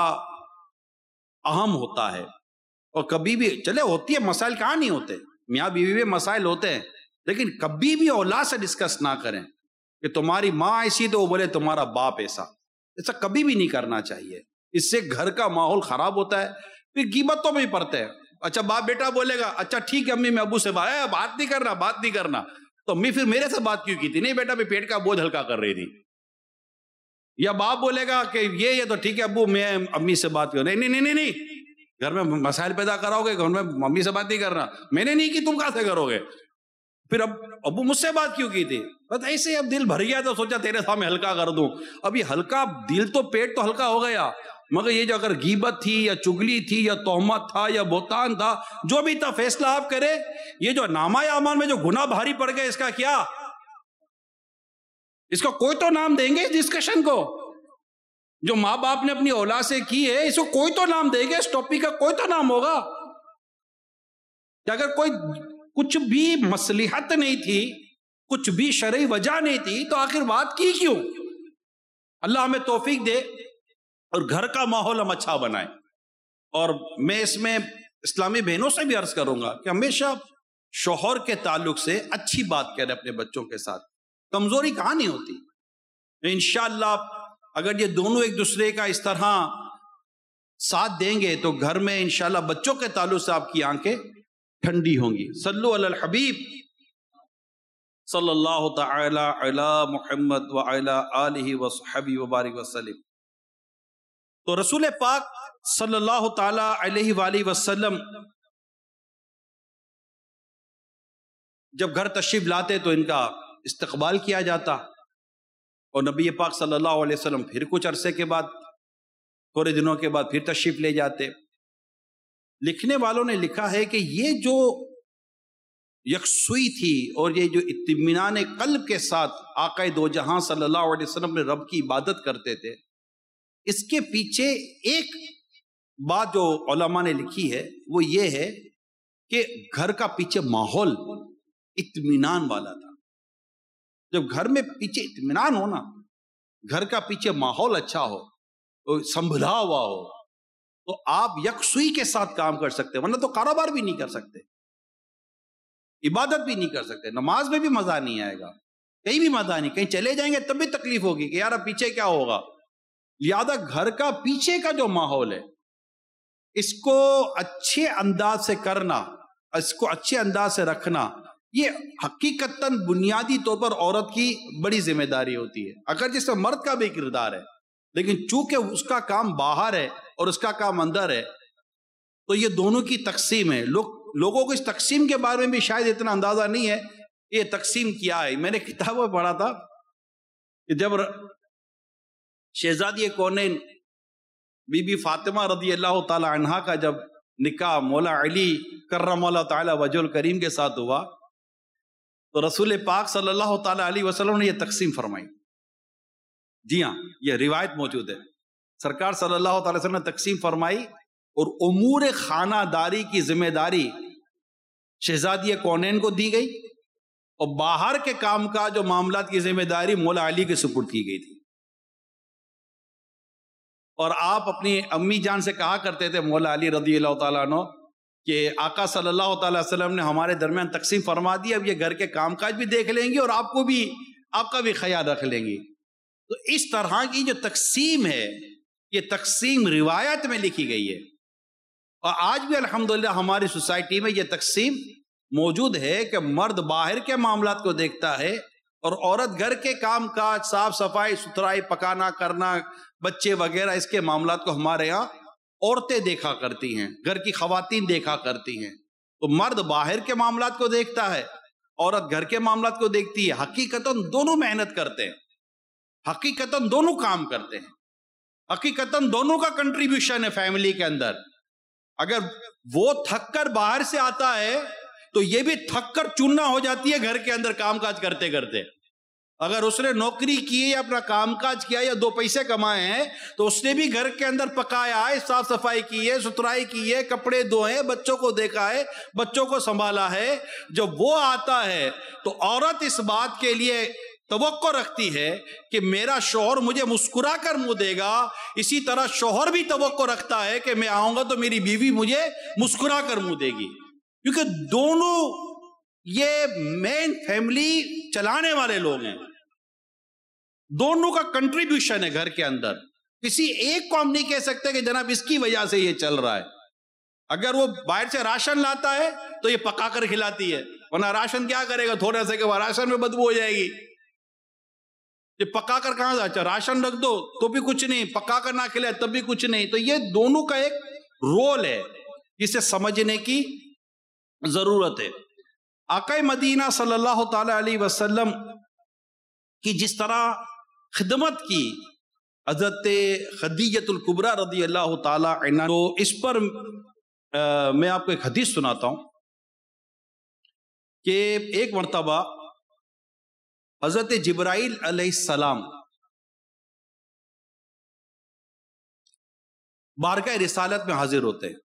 اہم ہوتا ہے۔ اور کبھی بھی چلے ہوتی ہے، مسائل کہاں نہیں ہوتے، میاں بیوی میں مسائل ہوتے ہیں، لیکن کبھی بھی اولاد سے ڈسکس نہ کریں کہ تمہاری ماں ایسی تو وہ بولے تمہارا باپ ایسا، ایسا کبھی بھی نہیں کرنا چاہیے، اس سے گھر کا ماحول خراب ہوتا ہے، پھر غیبتوں میں ہی پڑتے ہیں۔ اچھا باپ بیٹا بولے گا اچھا ٹھیک ہے امی میں ابو سے بات بات نہیں کرنا بات نہیں کرنا تو امی پھر میرے سے بات کیوں کی تھی؟ نہیں بیٹا میں پیٹ کا بوجھ ہلکا کر رہی تھی۔ یا باپ بولے گا کہ یہ یہ تو ٹھیک ہے ابو میں امی سے بات کروں، نہیں نہیں نہیں نہیں گھر میں مسائل پیدا کراؤ گے، گھر میں ممی سے بات نہیں کرنا، میں نے نہیں کی تم کہاں سے کرو گے؟ پھر اب ابو مجھ سے بات کیوں کی تھی؟ بس ایسے اب دل بھر گیا تو سوچا تیرے سامنے ہلکا کر دوں۔ اب یہ ہلکا دل تو پیٹ تو ہلکا ہو گیا، مگر یہ جو اگر غیبت تھی یا چگلی تھی یا تہمت تھا یا بہتان تھا، جو بھی تھا فیصلہ آپ کرے۔ یہ جو نامہ اعمال میں جو گناہ بھاری پڑ گئے، اس کا کیا؟ اس کا کوئی تو نام دیں گے اس ڈسکشن کو، جو ماں باپ نے اپنی اولاد سے کی ہے اس کو کوئی تو نام دیں گے، اس ٹاپک کا کوئی تو نام ہوگا کہ اگر کوئی کچھ بھی مصلحت نہیں تھی، کچھ بھی شرعی وجہ نہیں تھی تو آخر بات کی کیوں؟ اللہ ہمیں توفیق دے اور گھر کا ماحول ہم اچھا بنائیں۔ اور میں اس میں اسلامی بہنوں سے بھی عرض کروں گا کہ ہمیشہ شوہر کے تعلق سے اچھی بات کریں اپنے بچوں کے ساتھ، کمزوری کہاں نہیں ہوتی۔ انشاءاللہ اگر یہ دونوں ایک دوسرے کا اس طرح ساتھ دیں گے تو گھر میں انشاءاللہ بچوں کے تعلق سے آپ کی آنکھیں ٹھنڈی ہوں گی۔ صلو علی الحبیب صلی اللہ تعالی علی محمد وعلی آلہ وصحبہ وبارک وسلم۔ تو رسول پاک صلی اللہ تعالی علیہ وآلہ وسلم جب گھر تشریف لاتے تو ان کا استقبال کیا جاتا، اور نبی پاک صلی اللہ علیہ وسلم پھر کچھ عرصے کے بعد، تھوڑے دنوں کے بعد پھر تشریف لے جاتے۔ لکھنے والوں نے لکھا ہے کہ یہ جو یکسوئی تھی اور یہ جو اطمینان قلب کے ساتھ آقا دو جہاں صلی اللہ علیہ وسلم نے رب کی عبادت کرتے تھے، اس کے پیچھے ایک بات جو علماء نے لکھی ہے وہ یہ ہے کہ گھر کا پیچھے ماحول اطمینان والا تھا۔ جب گھر میں پیچھے اطمینان ہو نا، گھر کا پیچھے ماحول اچھا ہو، سنبھلا ہوا ہو، تو آپ یکسوئی کے ساتھ کام کر سکتے، ورنہ تو کاروبار بھی نہیں کر سکتے، عبادت بھی نہیں کر سکتے، نماز میں بھی مزہ نہیں آئے گا، کہیں بھی مزہ نہیں، کہیں چلے جائیں گے تب بھی تکلیف ہوگی کہ یار اب پیچھے کیا ہوگا۔ لہذا گھر کا پیچھے کا جو ماحول ہے اس کو اچھے انداز سے کرنا، اس کو اچھے انداز سے رکھنا، یہ حقیقتاً بنیادی طور پر عورت کی بڑی ذمہ داری ہوتی ہے، اگر جس میں مرد کا بھی کردار ہے، لیکن چونکہ اس کا کام باہر ہے اور اس کا کام اندر ہے، تو یہ دونوں کی تقسیم ہے۔ لوگ لوگوں کو اس تقسیم کے بارے میں بھی شاید اتنا اندازہ نہیں ہے یہ تقسیم کیا ہے۔ میں نے کتابوں میں پڑھا تھا کہ جب شہزادی کونین بی بی فاطمہ رضی اللہ تعالی عنہا کا جب نکاح مولا علی کرم اللہ تعالی وجہ الکریم کے ساتھ ہوا، تو رسول پاک صلی اللہ تعالی علیہ وسلم نے یہ تقسیم فرمائی۔ جی ہاں، یہ روایت موجود ہے، سرکار صلی اللہ تعالی وسلم نے تقسیم فرمائی، اور امور خانہ داری کی ذمہ داری شہزادی کونین کو دی گئی، اور باہر کے کام کا جو معاملات کی ذمہ داری مولا علی کے سپرد کی گئی تھی۔ اور آپ اپنی امی جان سے کہا کرتے تھے مولا علی رضی اللہ تعالیٰ عنہ کہ آقا صلی اللہ تعالی وسلم نے ہمارے درمیان تقسیم فرما دی، اب یہ گھر کے کام کاج بھی دیکھ لیں گے اور آپ کو بھی، آپ کا بھی خیال رکھ لیں گے۔ تو اس طرح کی جو تقسیم ہے یہ تقسیم روایت میں لکھی گئی ہے، اور آج بھی الحمدللہ ہماری سوسائٹی میں یہ تقسیم موجود ہے کہ مرد باہر کے معاملات کو دیکھتا ہے اور عورت گھر کے کام کاج، صاف صفائی ستھرائی، پکانا کرنا، بچے وغیرہ، اس کے معاملات کو ہمارے یہاں عورتیں دیکھا کرتی ہیں، گھر کی خواتین دیکھا کرتی ہیں۔ تو مرد باہر کے معاملات کو دیکھتا ہے، عورت گھر کے معاملات کو دیکھتی ہے۔ حقیقتاً دونوں محنت کرتے ہیں، حقیقتاً دونوں کام کرتے ہیں، حقیقتاً دونوں کا کنٹریبیوشن ہے فیملی کے اندر۔ اگر وہ تھک کر باہر سے آتا ہے تو یہ بھی تھک کر چوننا ہو جاتی ہے گھر کے اندر کام کاج کرتے کرتے۔ اگر اس نے نوکری کی یا اپنا کام کاج کیا یا دو پیسے کمائے ہیں تو اس نے بھی گھر کے اندر پکایا ہے، صاف صفائی کی ہے، ستھرائی کی ہے، کپڑے دھوئے، بچوں کو دیکھا ہے، بچوں کو سنبھالا ہے۔ جب وہ آتا ہے تو عورت اس بات کے لیے توقع رکھتی ہے کہ میرا شوہر مجھے مسکرا کر منہ دے گا، اسی طرح شوہر بھی توقع رکھتا ہے کہ میں آؤں گا تو میری بیوی مجھے مسکرا کر منہ دے گی، کیونکہ دونوں یہ مین فیملی چلانے والے لوگ ہیں، دونوں کا کنٹریبیوشن ہے گھر کے اندر۔ کسی ایک کو ہم نہیں کہہ سکتے کہ جناب اس کی وجہ سے یہ چل رہا ہے۔ اگر وہ باہر سے راشن لاتا ہے تو یہ پکا کر کھلاتی ہے، ورنہ راشن کیا کرے گا، تھوڑا سا کہ وہ راشن میں بدبو ہو جائے گی۔ یہ پکا کر کہاں سے، اچھا راشن رکھ دو تو بھی کچھ نہیں، پکا کر نہ کھلائے تب بھی کچھ نہیں۔ تو یہ دونوں کا ایک رول ہے جسے سمجھنے کی ضرورت ہے۔ آقا مدینہ صلی اللہ تعالی علیہ وسلم کی جس طرح خدمت کی حضرت خدیجۃ الکبریٰ رضی اللہ تعالی عنہ، تو اس پر میں آپ کو ایک حدیث سناتا ہوں کہ ایک مرتبہ حضرت جبرائیل علیہ السلام بارگاہ رسالت میں حاضر ہوتے ہیں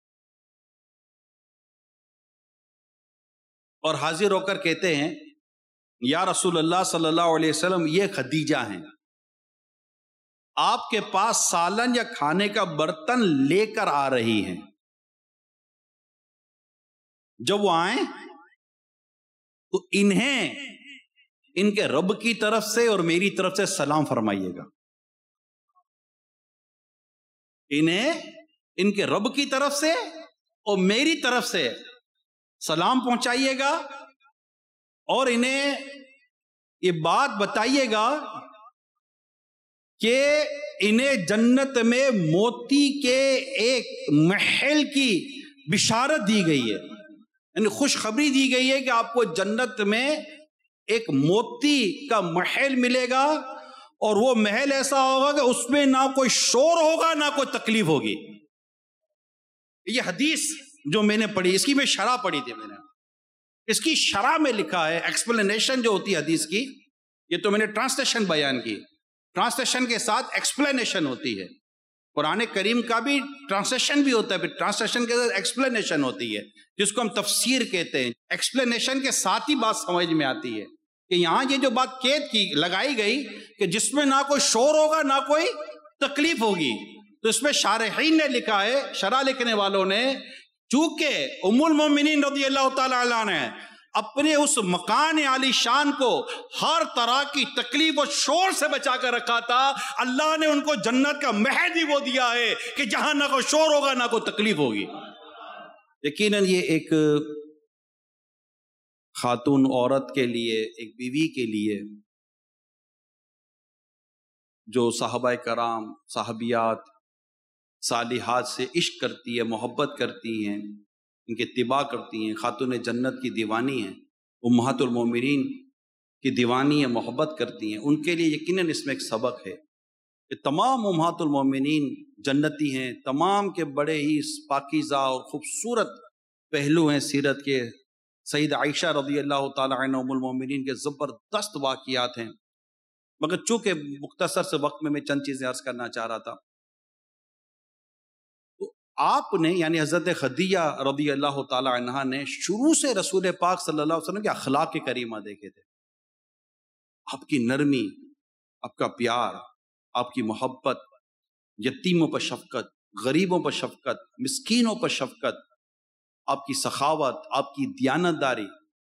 اور حاضر ہو کر کہتے ہیں یا رسول اللہ صلی اللہ علیہ وسلم، یہ خدیجہ ہیں، آپ کے پاس سالن یا کھانے کا برتن لے کر آ رہی ہیں، جب وہ آئیں تو انہیں ان کے رب کی طرف سے اور میری طرف سے سلام فرمائیے گا۔ انہیں ان کے رب کی طرف سے اور میری طرف سے سلام پہنچائیے گا، اور انہیں یہ بات بتائیے گا کہ انہیں جنت میں موتی کے ایک محل کی بشارت دی گئی ہے، یعنی خوشخبری دی گئی ہے کہ آپ کو جنت میں ایک موتی کا محل ملے گا، اور وہ محل ایسا ہوگا کہ اس میں نہ کوئی شور ہوگا نہ کوئی تکلیف ہوگی۔ یہ حدیث جو میں نے پڑھی، اس کی میں شرح پڑھی تھی، میں نے اس کی شرح میں لکھا ہے، ایکسپلینیشن جو ہوتی ہے حدیث کی، یہ تو میں نے ٹرانسلیشن بیان کی، ٹرانسلیشن کے ساتھ ایکسپلینیشن ہوتی ہے۔ قرآن کریم کا بھی ٹرانسلیشن بھی ہوتا ہے، پھر ٹرانسلیشن کے ساتھ ایکسپلینیشن ہوتی ہے، جس کو ہم تفسیر کہتے ہیں۔ ایکسپلینیشن کے ساتھ ہی بات سمجھ میں آتی ہے۔ کہ یہاں یہ جو بات قید کی لگائی گئی کہ جس میں نہ کوئی شور ہوگا نہ کوئی تکلیف ہوگی، تو اس میں شارحین نے لکھا ہے، شرح لکھنے والوں نے، چونکہ ام المومنین رضی اللہ تعالیٰ عنہ نے اپنے اس مکان عالی شان کو ہر طرح کی تکلیف اور شور سے بچا کر رکھا تھا، اللہ نے ان کو جنت کا مہد ہی وہ دیا ہے کہ جہاں نہ کوئی شور ہوگا نہ کوئی تکلیف ہوگی۔ یقیناً یہ ایک خاتون عورت کے لیے، ایک بیوی کے لیے جو صحابہ کرام، صحابیات، صالحات سے عشق کرتی ہے، محبت کرتی ہیں، ان کی اتباع کرتی ہیں، خاتون جنت کی دیوانی ہیں، امہات المومنین کی دیوانی ہیں، محبت کرتی ہیں، ان کے لیے یقیناً اس میں ایک سبق ہے کہ تمام امہات المومنین جنتی ہیں، تمام کے بڑے ہی پاکیزہ اور خوبصورت پہلو ہیں سیرت کے۔ سید عائشہ رضی اللہ تعالی عنہ ام المومنین کے زبردست واقعات ہیں، مگر چونکہ مختصر سے وقت میں میں چند چیزیں عرض کرنا چاہ رہا تھا۔ تو آپ نے یعنی حضرت خدیجہ رضی اللہ تعالی عنہ نے شروع سے رسول پاک صلی اللہ علیہ وسلم کے اخلاق کریمہ دیکھے تھے، آپ کی نرمی، آپ کا پیار، آپ کی محبت، یتیموں پر شفقت، غریبوں پر شفقت، مسکینوں پر شفقت، آپ کی سخاوت، آپ کی دیانتداری،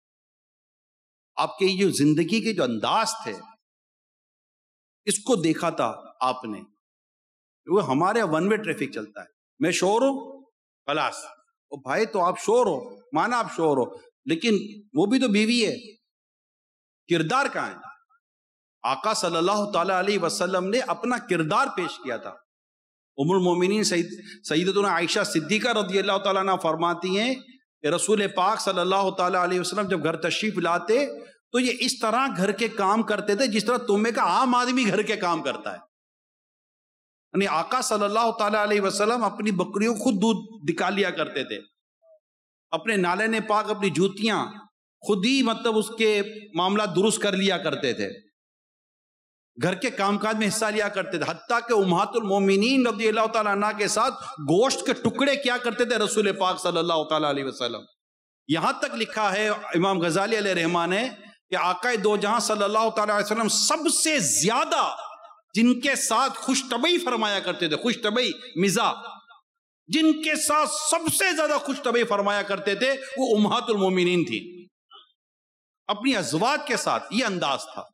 آپ کے یہ زندگی کے جو انداز تھے، اس کو دیکھا تھا آپ نے۔ وہ ہمارے ون وے ٹریفک چلتا ہے، میں شور ہوں خلاص، او بھائی تو آپ شور ہو، مانا آپ شور ہو، لیکن وہ بھی تو بیوی ہے، کردار کہاں ہے؟ آقا صلی اللہ تعالی علیہ وسلم نے اپنا کردار پیش کیا تھا۔ ام المومنین سید سیدتنا عائشہ صدیقہ رضی اللہ تعالیٰ عنہ فرماتی ہیں کہ رسول پاک صلی اللہ تعالیٰ علیہ وسلم جب گھر تشریف لاتے تو یہ اس طرح گھر کے کام کرتے تھے جس طرح تمہیں کا عام آدمی گھر کے کام کرتا ہے۔ یعنی آقا صلی اللہ تعالیٰ علیہ وسلم اپنی بکریوں خود دودھ دکھا لیا کرتے تھے، اپنے نالین پاک، اپنی جوتیاں خود ہی مطلب اس کے معاملات درست کر لیا کرتے تھے، گھر کے کام کاج میں حصہ لیا کرتے تھے، حتیٰ کہ امہات المومنین رضی اللہ تعالیٰ عنہ کے ساتھ گوشت کے ٹکڑے کیا کرتے تھے رسول پاک صلی اللہ تعالیٰ علیہ وسلم۔ یہاں تک لکھا ہے امام غزالی علیہ رحمہ نے کہ آقا دو جہاں صلی اللہ تعالیٰ علیہ وسلم سب سے زیادہ جن کے ساتھ خوش طبعی فرمایا کرتے تھے، خوش طبعی مزاح، جن کے ساتھ سب سے زیادہ خوش طبعی فرمایا کرتے تھے وہ امہات المومنین تھی، اپنی ازواج کے ساتھ۔ یہ انداز تھا،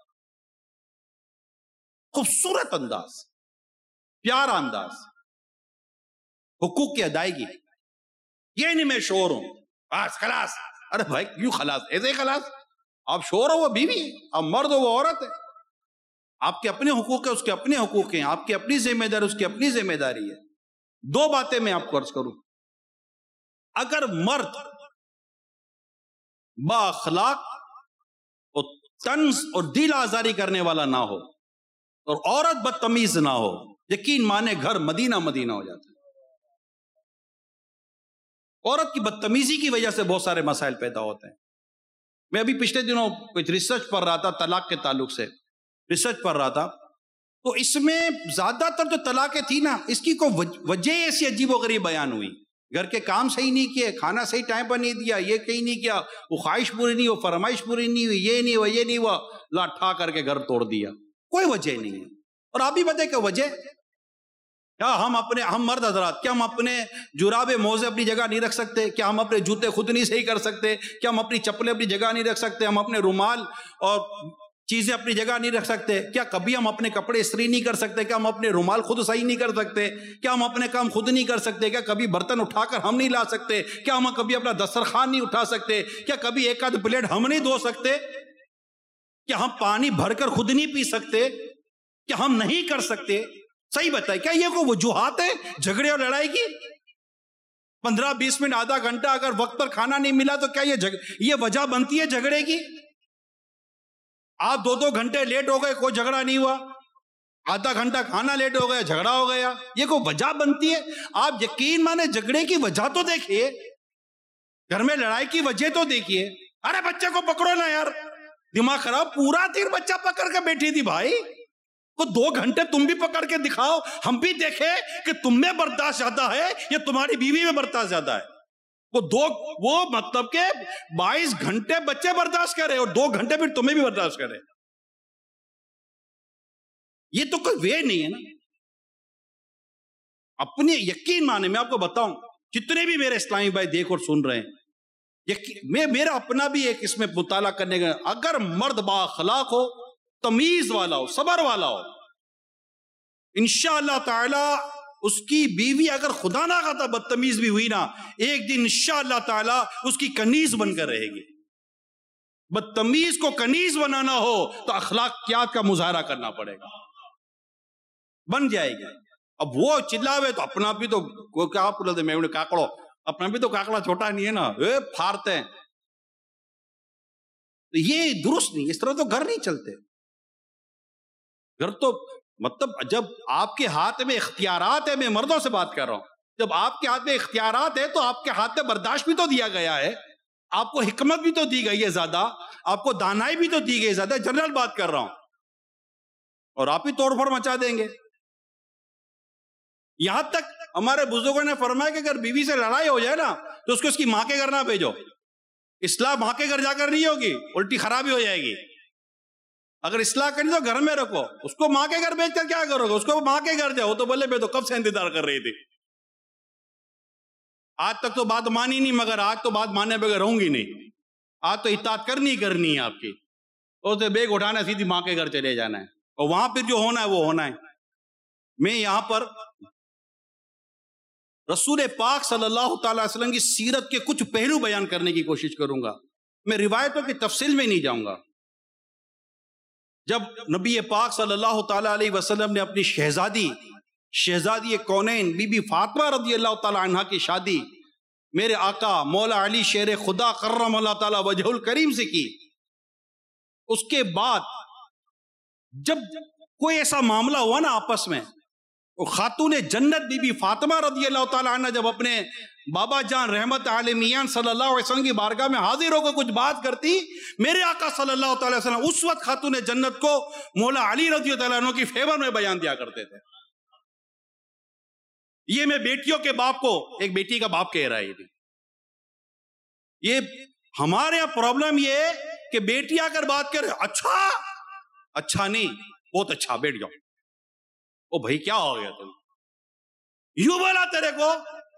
خوبصورت انداز، پیارا انداز، حقوق کی ادائیگی۔ یہ نہیں میں شور ہوں بس خلاص، ارے بھائی کیوں خلاص؟ ایسے ہی خلاص، آپ شور ہو وہ بیوی ہے، آپ مرد ہو وہ عورت ہے، آپ کے اپنے حقوق ہیں اس کے اپنے حقوق ہیں، آپ کی اپنی ذمہ داری اس کی اپنی ذمہ داری ہے۔ دو باتیں میں آپ کو عرض کروں، اگر مرد با اخلاق اور طنز اور دل آزاری کرنے والا نہ ہو اور عورت بدتمیز نہ ہو، یقین مانے گھر مدینہ مدینہ ہو جاتا ہے۔ عورت کی بدتمیزی کی وجہ سے بہت سارے مسائل پیدا ہوتے ہیں۔ میں ابھی پچھلے دنوں کچھ ریسرچ پڑھ رہا تھا طلاق کے تعلق سے، ریسرچ پڑھ رہا تھا، تو اس میں زیادہ تر جو طلاقیں تھی نا، اس کی کوئی وجہ ایسی عجیب و غریب بیان ہوئی۔ گھر کے کام صحیح نہیں کیے، کھانا صحیح ٹائم پر نہیں دیا، یہ کہیں نہیں کیا، وہ خواہش پوری نہیں، وہ فرمائش پوری نہیں ہوئی، یہ نہیں ہوا، یہ نہیں ہوا، لا ٹھا کر کے گھر توڑ دیا، کوئی وجہ نہیں ہے۔ اور آپ بھی بتائیں کہ وجہ کیا؟ ہم اپنے ہم مرد حضرات کیا ہم اپنے جرابے موزے اپنی جگہ نہیں رکھ سکتے؟ کیا ہم اپنے جوتے خود نہیں صحیح کر سکتے؟ کیا ہم اپنی چپلیں اپنی جگہ نہیں رکھ سکتے؟ ہم اپنے رومال اور چیزیں اپنی جگہ نہیں رکھ سکتے؟ کیا کبھی ہم اپنے کپڑے استری نہیں کر سکتے؟ کیا ہم اپنے رومال خود صحیح نہیں کر سکتے؟ کیا ہم اپنے کام خود نہیں کر سکتے؟ کیا کبھی برتن اٹھا کر ہم نہیں لا سکتے؟ کیا ہم کبھی اپنا دسترخوان نہیں اٹھا سکتے؟ کیا کبھی ایک آدھ پلیٹ ہم نہیں دھو سکتے؟ کیا ہم پانی بھر کر خود نہیں پی سکتے؟ کیا ہم نہیں کر سکتے؟ صحیح بتائے، کیا یہ کوئی وجوہات ہے جھگڑے اور لڑائی کی؟ پندرہ بیس منٹ آدھا گھنٹہ اگر وقت پر کھانا نہیں ملا تو کیا یہ جھگ... یہ وجہ بنتی ہے جھگڑے کی؟ آپ دو دو گھنٹے لیٹ ہو گئے کوئی جھگڑا نہیں ہوا، آدھا گھنٹہ کھانا لیٹ ہو گیا جھگڑا ہو گیا، یہ کوئی وجہ بنتی ہے؟ آپ یقین مانے جھگڑے کی وجہ تو دیکھیے، گھر میں لڑائی کی وجہ تو دیکھیے۔ ارے بچے کو پکڑو نا یار، دماغ خراب، پورا دن بچہ پکڑ کے بیٹھی تھی بھائی، وہ دو گھنٹے تم بھی پکڑ کے دکھاؤ، ہم بھی دیکھیں کہ تم میں برداشت زیادہ ہے یا تمہاری بیوی میں برداشت زیادہ ہے۔ وہ دو وہ مطلب کہ بائیس گھنٹے بچے برداشت کرے اور دو گھنٹے پھر تمہیں بھی برداشت کرے. یہ تو کوئی وے نہیں ہے نا. اپنے یقین مانے میں آپ کو بتاؤں, جتنے بھی میرے اسلامی بھائی دیکھ اور سن رہے ہیں, میں میرا اپنا بھی ایک اس میں مطالعہ کرنے کا, اگر مرد با اخلاق ہو, تمیز والا ہو, صبر والا ہو, انشاءاللہ تعالی اس کی بیوی اگر خدا نہ خواستہ بدتمیز بھی ہوئی نا, ایک دن انشاءاللہ تعالی اس کی کنیز بن کر رہے گی. بدتمیز کو کنیز بنانا ہو تو اخلاقیات کا مظاہرہ کرنا پڑے گا, بن جائے گی. اب وہ چلاوے تو اپنا بھی تو کیا بولتے میں انہیں کاکڑو, اپنا بھی تو کاکڑا چھوٹا نہیں ہے نا, اے پھارتے ہیں. یہ درست نہیں, اس طرح تو گھر نہیں چلتے. گھر تو مطلب جب آپ کے ہاتھ میں اختیارات ہے, میں مردوں سے بات کر رہا ہوں, جب آپ کے ہاتھ میں اختیارات ہے تو آپ کے ہاتھ میں برداشت بھی تو دیا گیا ہے, آپ کو حکمت بھی تو دی گئی ہے زیادہ, آپ کو دانائی بھی تو دی گئی زیادہ. جنرل بات کر رہا ہوں, اور آپ ہی توڑ پھوڑ مچا دیں گے. یہاں تک ہمارے بزرگوں نے فرمایا کہ اگر بیوی سے لڑائی ہو جائے نا تو اس کو اس کی ماں کے گھر نہ بھیجو. اصلاح ماں کے گھر جا کر نہیں ہوگی, الٹی خرابی ہو جائے گی. اگر اصلاح کرنی تو گھر میں رکھو, اس کو ماں کے گھر بھیج کر کیا کرو گے؟ اس کو ماں کے گھر جاؤ تو بولے میں تو کب سے انتظار کر رہی تھی, آج تک تو بات مانی نہیں, مگر آج تو بات ماننے بغیر رہوں گی نہیں, آج تو اطاعت کرنی کرنی ہے آپ کی. اسے بیگ اٹھانا سیدھی ماں کے گھر چلے جانا ہے, اور وہاں پھر جو ہونا ہے وہ ہونا ہے. میں یہاں پر رسول پاک صلی اللہ تعالی وسلم کی سیرت کے کچھ پہلو بیان کرنے کی کوشش کروں گا. میں روایتوں کی تفصیل میں نہیں جاؤں گا. جب نبی پاک صلی اللہ تعالی علیہ وسلم نے اپنی شہزادی شہزادی کونین بی بی فاطمہ رضی اللہ تعالی عنہا کی شادی میرے آقا مولا علی شیر خدا کرم اللہ تعالی وجہ الکریم سے کی, اس کے بعد جب کوئی ایسا معاملہ ہوا نا آپس میں, خاتون جنت بی بی فاطمہ رضی اللہ تعالی عنہ جب اپنے بابا جان رحمت عالمیان صلی اللہ علیہ وسلم کی بارگاہ میں حاضر ہو کر کچھ بات کرتی, میرے آقا صلی اللہ تعالی وسلم اس وقت خاتون جنت کو مولا علی رضی اللہ عنہ کی فیور میں بیان دیا کرتے تھے. یہ میں بیٹیوں کے باپ کو, ایک بیٹی کا باپ کہہ رہا ہے, یہ ہمارے یہاں پرابلم یہ ہے کہ بیٹی آ کر بات کر, اچھا اچھا نہیں, بہت اچھا, بیٹھ جاؤ. او بھائی کیا ہو گیا تم, یوں بولا تیرے کو,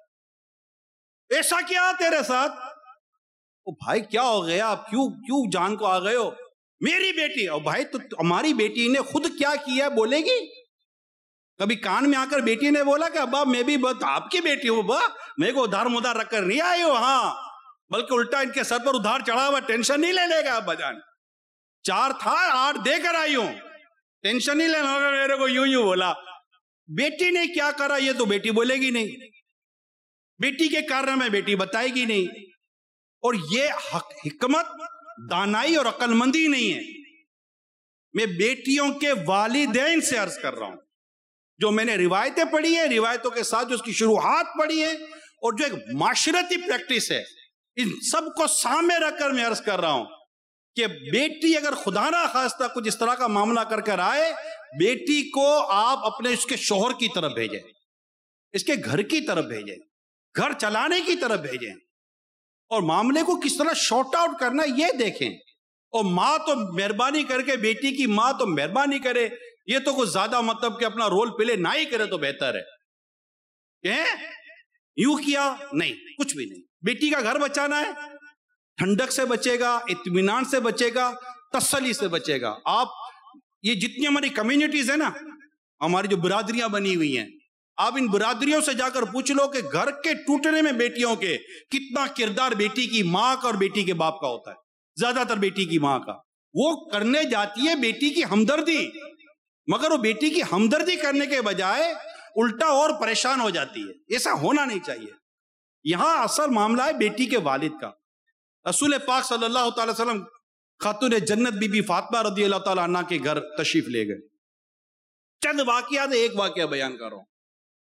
ایسا کیا تیرے ساتھ, او بھائی کیا ہو گیا, آپ کیوں کیوں جان کو آ گئے ہو, میری بیٹی. او بھائی تو ہماری بیٹی نے خود کیا کیا بولے گی؟ کبھی کان میں آ کر بیٹی نے بولا کہ ابا میں بھی بہت آپ کی بیٹی ہوں, با میرے کو ادھار مدار رکھ کر نہیں آئی ہو, ہاں بلکہ الٹا ان کے سر پر ادھار چڑھا ہوا, ٹینشن نہیں لے لے گا ابا جان, چار تھا آٹھ دے کر آئی ہوں, ٹینشن نہیں لینا. میرے کو یوں یوں بولا. بیٹی نے کیا کرا یہ تو بیٹی بولے گی نہیں, بیٹی کے کارنامے بیٹی بتائے گی نہیں. اور یہ حکمت, دانائی اور عقل مندی نہیں ہے. میں بیٹیوں کے والدین سے عرض کر رہا ہوں, جو میں نے روایتیں پڑھی ہیں, روایتوں کے ساتھ جو اس کی شروحات پڑھی ہیں, اور جو ایک معاشرتی پریکٹس ہے, ان سب کو سامنے رکھ کر میں عرض کر رہا ہوں کہ بیٹی اگر خدا نہ خواستہ کچھ اس طرح کا معاملہ کر کر آئے, بیٹی کو آپ اپنے اس کے شوہر کی طرف بھیجیں, اس کے گھر کی طرف بھیجیں, گھر چلانے کی طرف بھیجیں, اور معاملے کو کس طرح شارٹ آؤٹ کرنا یہ دیکھیں. اور ماں تو مہربانی کر کے, بیٹی کی ماں تو مہربانی کرے, یہ تو کچھ زیادہ مطلب کہ اپنا رول پلے نہ ہی کرے تو بہتر ہے. کہ یوں کیا نہیں, کچھ بھی نہیں. بیٹی کا گھر بچانا ہے, ٹھنڈک سے بچے گا, اطمینان سے بچے گا, تسلی سے بچے گا. آپ یہ جتنی ہماری کمیونٹیز ہیں نا, ہماری جو برادریاں بنی ہوئی ہیں, آپ ان برادریوں سے جا کر پوچھ لو کہ گھر کے ٹوٹنے میں بیٹیوں کے کتنا کردار بیٹی کی ماں کا اور بیٹی کے باپ کا ہوتا ہے. زیادہ تر بیٹی کی ماں کا. وہ کرنے جاتی ہے بیٹی کی ہمدردی, مگر وہ بیٹی کی ہمدردی کرنے کے بجائے الٹا اور پریشان ہو جاتی ہے. ایسا ہونا نہیں چاہیے. یہاں اصل معاملہ ہے بیٹی کے والد کا. رسول پاک صلی اللہ تعالی وسلم خاتون جنت بی بی فاطمہ رضی اللہ تعالی عنہ کے گھر تشریف لے گئے. چند واقعات, ایک واقعہ بیان کر رہا ہوں.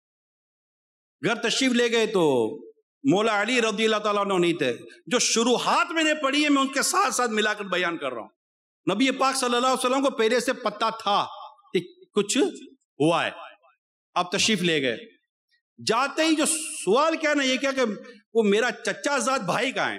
گھر تشریف لے گئے تو مولا علی رضی اللہ تعالیٰ عنہ نہیں تھے. جو شروحات میں نے پڑھی ہے میں ان کے ساتھ ساتھ ملا کر بیان کر رہا ہوں. نبی پاک صلی اللہ علیہ وسلم کو پہلے سے پتہ تھا کہ کچھ ہوا ہے. آپ تشریف لے گئے. جاتے ہی جو سوال کیا نا یہ کیا کہ وہ میرا چچا زاد بھائی کہاں ہے،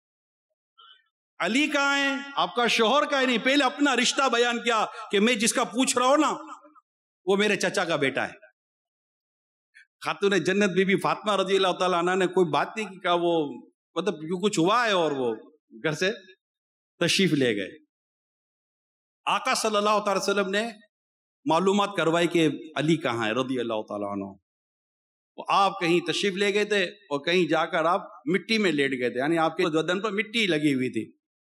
علی کہاں ہے، آپ کا شوہر کہاں ہے؟ نہیں، پہلے اپنا رشتہ بیان کیا کہ میں جس کا پوچھ رہا ہوں نا وہ میرے چچا کا بیٹا ہے۔ خاتون جنت بی بی فاطمہ رضی اللہ تعالیٰ عنہ نے کوئی بات نہیں کی، کہا وہ مطلب کیوں کچھ ہوا ہے، اور وہ گھر سے تشریف لے گئے۔ آقا صلی اللہ تعالی وسلم نے معلومات کروائی کہ علی کہاں ہے رضی اللہ تعالیٰ عنہ۔ آپ کہیں تشریف لے گئے تھے اور کہیں جا کر آپ مٹی میں لیٹ گئے تھے، یعنی آپ کے بدن پر مٹی لگی ہوئی تھی،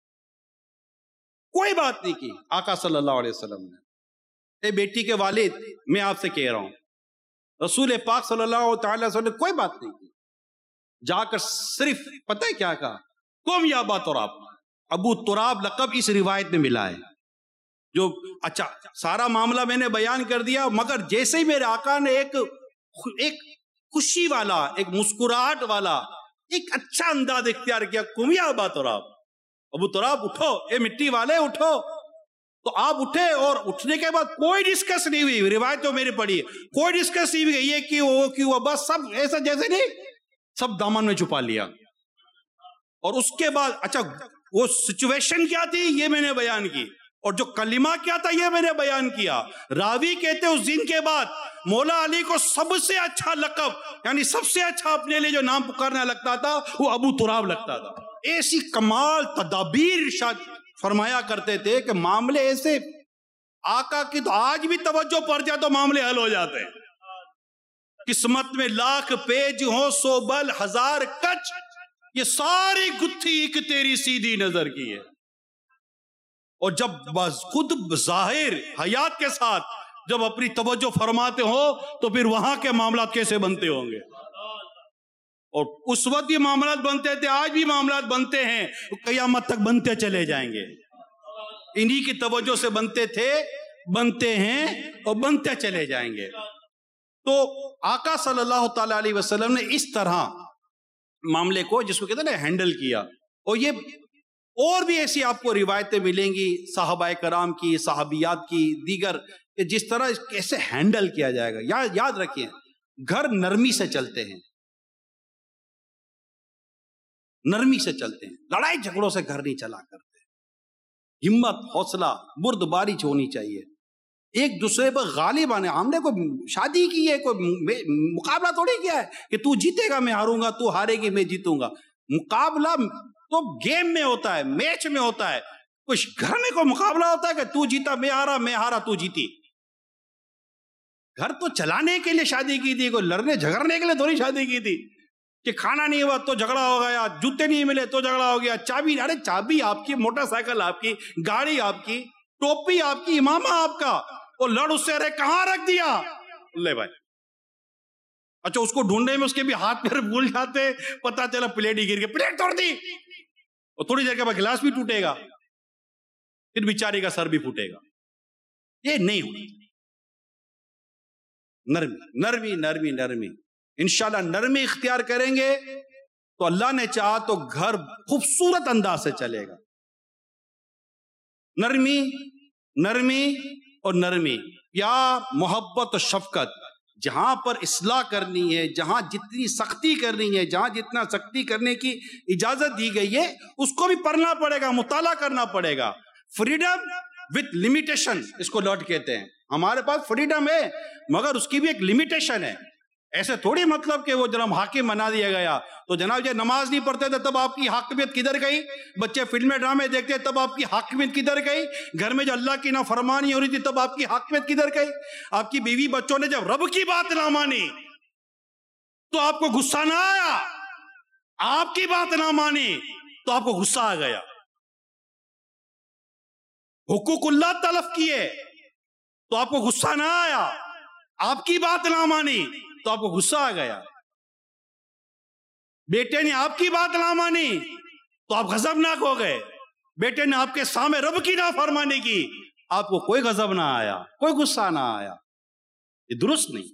کوئی بات نہیں کی آقا صلی اللہ علیہ وسلم نے۔ اے بیٹی کے والد، میں آپ سے کہہ رہا ہوں، رسول پاک صلی اللہ تعالی وسلم نے کوئی بات نہیں کی، جا کر صرف پتہ ہے کیا کہا، قم یا ابا تراب۔ ابو تراب لقب اس روایت میں ملا ہے، جو اچھا سارا معاملہ میں نے بیان کر دیا، مگر جیسے ہی میرے آقا نے ایک ایک خوشی والا، ایک مسکراہٹ والا، ایک اچھا انداز اختیار کیا، قم یا ابا تراب، ابو تراب اٹھو، اے مٹی والے اٹھو، تو آپ اٹھے، اور اٹھنے کے بعد کوئی ڈسکس نہیں ہوئی، روایت تو میرے پڑھی ہے، کوئی ڈسکس نہیں ہوئی، یہ کیوں وہ کیوں، بس سب ایسا جیسے نہیں، سب دامن میں چھپا لیا۔ اور اس کے بعد اچھا وہ سچویشن کیا تھی یہ میں نے بیان کی، اور جو کلمہ کیا تھا یہ میں نے بیان کیا۔ راوی کہتے اس دن کے بعد مولا علی کو سب سے اچھا لقب، یعنی سب سے اچھا اپنے لیے جو نام پکارنا لگتا تھا وہ ابو تراب لگتا تھا۔ ایسی کمال تدابیر ارشاد فرمایا کرتے تھے کہ معاملے ایسے، آقا کی تو آج بھی توجہ پڑ جائے تو معاملے حل ہو جاتے ہیں۔ قسمت میں لاکھ پیج ہو سو بل ہزار کچ، یہ ساری گتھی ایک تیری سیدھی نظر کی ہے۔ اور جب بس خود ظاہر حیات کے ساتھ جب اپنی توجہ فرماتے ہو تو پھر وہاں کے معاملات کیسے بنتے ہوں گے، اور اس وقت یہ معاملات بنتے تھے، آج بھی معاملات بنتے ہیں، قیامت تک بنتے چلے جائیں گے، انہی کی توجہ سے بنتے تھے، بنتے ہیں اور بنتے چلے جائیں گے۔ تو آقا صلی اللہ تعالی علیہ وسلم نے اس طرح معاملے کو، جس کو کہتے ہیں نا، ہینڈل کیا۔ اور یہ اور بھی ایسی آپ کو روایتیں ملیں گی صحابہ کرام کی، صحابیات کی، دیگر، کہ جس طرح کیسے ہینڈل کیا جائے گا۔ یاد یاد رکھیں، گھر نرمی سے چلتے ہیں، نرمی سے چلتے ہیں، لڑائی جھگڑوں سے گھر نہیں چلا کرتے۔ ہمت، حوصلہ، بردباری ہونی چاہیے، ایک دوسرے پر غالب آنے۔ ہم نے کوئی شادی کی ہے، کوئی مقابلہ تھوڑی کیا ہے کہ تو جیتے گا میں ہاروں گا، تو ہارے گی میں جیتوں گا۔ مقابلہ تو گیم میں ہوتا ہے، میچ میں ہوتا ہے، کچھ گھر میں کوئی مقابلہ ہوتا ہے کہ تو جیتا میں ہارا، میں ہارا تو جیتی۔ گھر تو چلانے کے لیے شادی کی تھی، کوئی لڑنے جھگڑنے کے لیے تھوڑی شادی کی تھی کہ کھانا نہیں ہوا تو جھگڑا ہو گیا، جوتے نہیں ملے تو جھگڑا ہو گیا، چابی، ارے چابی آپ کی، موٹر سائیکل آپ کی، گاڑی آپ کی، ٹوپی آپ کی، امامہ آپ کا، اور لڑ اس سے، ارے کہاں رکھ دیا، لے بھائی۔ اچھا اس کو ڈھونڈنے میں اس کے بھی ہاتھ پیر بھول جاتے، پتا چلا پلیٹ ہی گر گئی، پلیٹ توڑ دی، اور تھوڑی دیر کے بعد گلاس بھی ٹوٹے گا، پھر بیچاری کا سر بھی پھوٹے گا۔ یہ نہیں ہونا، نرمی نرمی نرمی نرمی، انشاءاللہ نرمی اختیار کریں گے تو اللہ نے چاہا تو گھر خوبصورت انداز سے چلے گا۔ نرمی نرمی اور نرمی، پیار، محبت اور شفقت، جہاں پر اصلاح کرنی ہے، جہاں جتنی سختی کرنی ہے، جہاں جتنا سختی کرنے کی اجازت دی گئی ہے اس کو بھی پڑھنا پڑے گا، مطالعہ کرنا پڑے گا۔ فریڈم وتھ لمیٹیشن اس کو لوٹ کہتے ہیں۔ ہمارے پاس فریڈم ہے مگر اس کی بھی ایک لمیٹیشن ہے۔ ایسے تھوڑی مطلب کہ وہ جناب حاکم بنا دیا گیا تو جناب یہ نماز نہیں پڑھتے تھے تب آپ کی حاکمیت کدھر گئی، بچے فلمیں ڈرامے دیکھتے تب آپ کی حاکمیت کدھر گئی، گھر میں جو اللہ کی نافرمانی ہو رہی تھی تب آپ کی حاکمیت کدھر گئی، آپ کی بیوی بچوں نے جب رب کی بات نہ مانی تو آپ کو غصہ نہ آیا، آپ کی بات نہ مانی تو آپ کو غصہ آ گیا، حقوق اللہ تلف کیے تو آپ کو غصہ نہ آیا، آپ کی بات نہ مانی تو آپ کو غصہ آ گیا، بیٹے نے آپ کی بات نہ مانی تو آپ غضبناک ہو گئے، بیٹے نے آپ کے سامنے رب کی نافرمانی کی آپ کو کوئی غضب نہ آیا، کوئی غصہ نہ آیا، یہ درست نہیں۔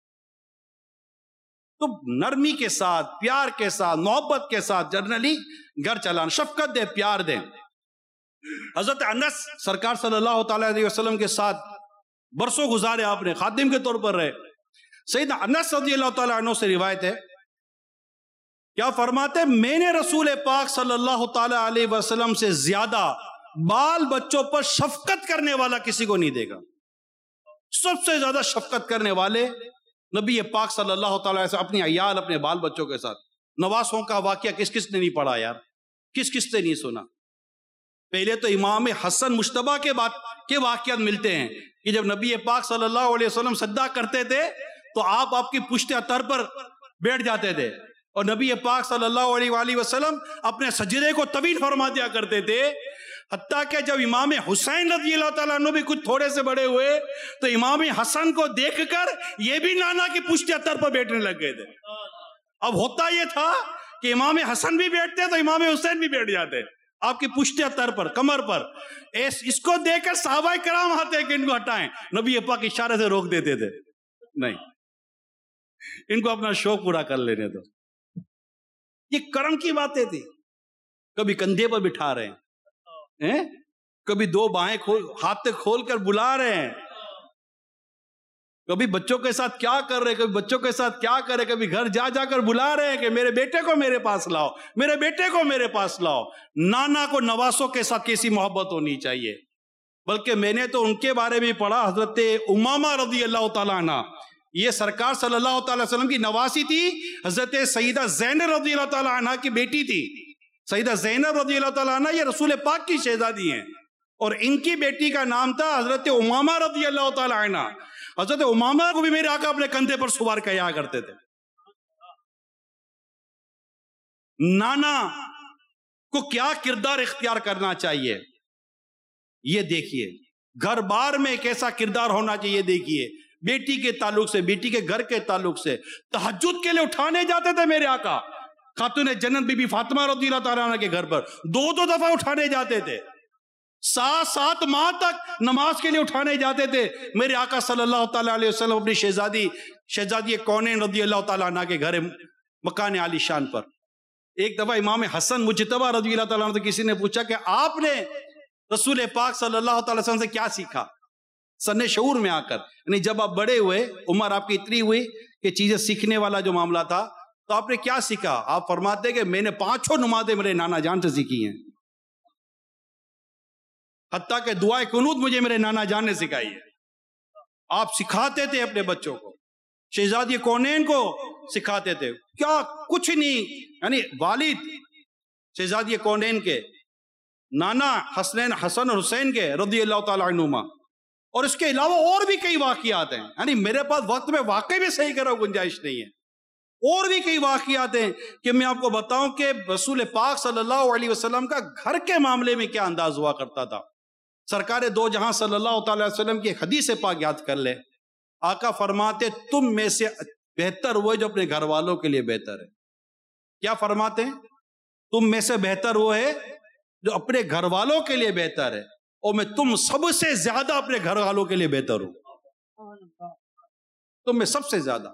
تو نرمی کے ساتھ، پیار کے ساتھ، محبت کے ساتھ جنرلی گھر چلانا، شفقت دے، پیار دیں۔ حضرت انس سرکار صلی اللہ تعالی علیہ وسلم کے ساتھ برسوں گزارے، آپ نے خادم کے طور پر رہے، سیدنا انس رضی اللہ تعالیٰ عنہ سے روایت ہے، کیا فرماتے ہیں، میں نے رسول پاک صلی اللہ تعالیٰ علیہ وسلم سے زیادہ بال بچوں پر شفقت کرنے والا کسی کو نہیں دے گا۔ سب سے زیادہ شفقت کرنے والے نبی پاک صلی اللہ تعالیٰ علیہ وسلم اپنی عیال، اپنے بال بچوں کے ساتھ۔ نواسوں کا واقعہ کس کس نے نہیں پڑھا یار، کس کس نے نہیں سنا؟ پہلے تو امام حسن مجتبیٰ کے بات کے واقعات ملتے ہیں کہ جب نبی پاک صلی اللہ علیہ وسلم سجدہ کرتے تھے تو آپ آپ کی پشت اتر پر بیٹھ جاتے تھے، اور نبی پاک صلی اللہ علیہ وآلہ وسلم اپنے سجدے کو طویل فرما دیا کرتے تھے، حتیٰ کہ جب امام حسین رضی اللہ تعالیٰ عنہ بھی کچھ تھوڑے سے بڑے ہوئے تو امام حسن کو دیکھ کر یہ بھی نانا کی پشت اتر پر بیٹھنے لگ گئے تھے۔ اب ہوتا یہ تھا کہ امام حسن بھی بیٹھتے تو امام حسین بھی بیٹھ جاتے آپ کی پشت اتر پر، کمر پر۔ اس کو دیکھ کر صحابہ کرام آتے کہ ان کو ہٹائیں، نبی پاک اشارے سے روک دیتے تھے، نہیں، ان کو اپنا شوق پورا کر لینے دو۔ یہ کرم کی باتیں تھی۔ کبھی کندھے پر بٹھا رہے ہیں، کبھی دو بائیں کھول ہاتھ کھول کر بلا رہے ہیں، کبھی بچوں کے ساتھ کیا کر رہے کبھی بچوں کے ساتھ کیا کر رہے کبھی گھر جا جا کر بلا رہے ہیں کہ میرے بیٹے کو میرے پاس لاؤ، میرے بیٹے کو میرے پاس لاؤ۔ نانا کو نواسوں کے ساتھ کیسی محبت ہونی چاہیے، بلکہ میں نے تو ان کے بارے میں پڑھا، حضرت امامہ رضی اللہ تعالیٰ عنہ، یہ سرکار صلی اللہ تعالیٰ علیہ وسلم کی نواسی تھی، حضرت سیدہ زینب رضی اللہ تعالیٰ عنہ کی بیٹی تھی۔ سیدہ زینب رضی اللہ تعالیٰ عنہ یہ رسول پاک کی شہزادی ہیں، اور ان کی بیٹی کا نام تھا حضرت امامہ رضی اللہ تعالیٰ عنہ۔ حضرت امامہ کو بھی میرے آقا اپنے کندھے پر سوار کیا کرتے تھے۔ نانا کو کیا کردار اختیار کرنا چاہیے یہ دیکھیے، گھر بار میں کیسا کردار ہونا چاہیے دیکھیے، بیٹی کے تعلق سے، بیٹی کے گھر کے تعلق سے۔ تہجد کے لیے اٹھانے جاتے تھے میرے آقا، خاتون جنت بی بی فاطمہ رضی اللہ تعالیٰ عنہ کے گھر پر دو دو دفعہ اٹھانے جاتے تھے، سات سات ماہ تک نماز کے لیے اٹھانے جاتے تھے میرے آقا صلی اللہ تعالیٰ علیہ وسلم اپنی شہزادی شہزادی کونین رضی اللہ تعالیٰ عنہ کے گھر مکان عالی شان پر۔ ایک دفعہ امام حسن مجتبیٰ رضی اللہ تعالیٰ عنہ سے کسی نے پوچھا کہ آپ نے رسول پاک صلی اللہ تعالیٰ وسلم سے کیا سیکھا؟ سن شعور میں آ کر، یعنی جب آپ بڑے ہوئے، عمر آپ کی اتنی ہوئی کہ چیزیں سیکھنے والا جو معاملہ تھا، تو آپ نے کیا سیکھا؟ آپ فرماتے کہ میں نے پانچوں نمازیں میرے نانا جان سے سیکھی ہیں، حتیٰ کہ دعائے قنوت مجھے میرے نانا جان نے سکھائی ہے۔ آپ سکھاتے تھے اپنے بچوں کو، شہزادی کونین کو سکھاتے تھے، کیا کچھ نہیں، یعنی والد شہزادی کونین کے، نانا حسنین حسن اور حسین کے رضی اللہ تعالیٰ عنہما، اور اس کے علاوہ اور بھی کئی واقعات ہیں، یعنی میرے پاس وقت میں واقعی بھی صحیح کرو گنجائش نہیں ہے، اور بھی کئی واقعات ہیں کہ میں آپ کو بتاؤں کہ رسول پاک صلی اللہ علیہ وسلم کا گھر کے معاملے میں کیا انداز ہوا کرتا تھا۔ سرکار دو جہاں صلی اللہ تعالی وسلم کی حدیث پاک یاد کر لے، آقا فرماتے تم میں سے بہتر وہ ہے جو اپنے گھر والوں کے لیے بہتر ہے۔ کیا فرماتے ہیں؟ تم میں سے بہتر وہ ہے جو اپنے گھر والوں کے لیے بہتر ہے، اور میں تم سب سے زیادہ اپنے گھر والوں کے لیے بہتر ہوں، تم میں سب سے زیادہ۔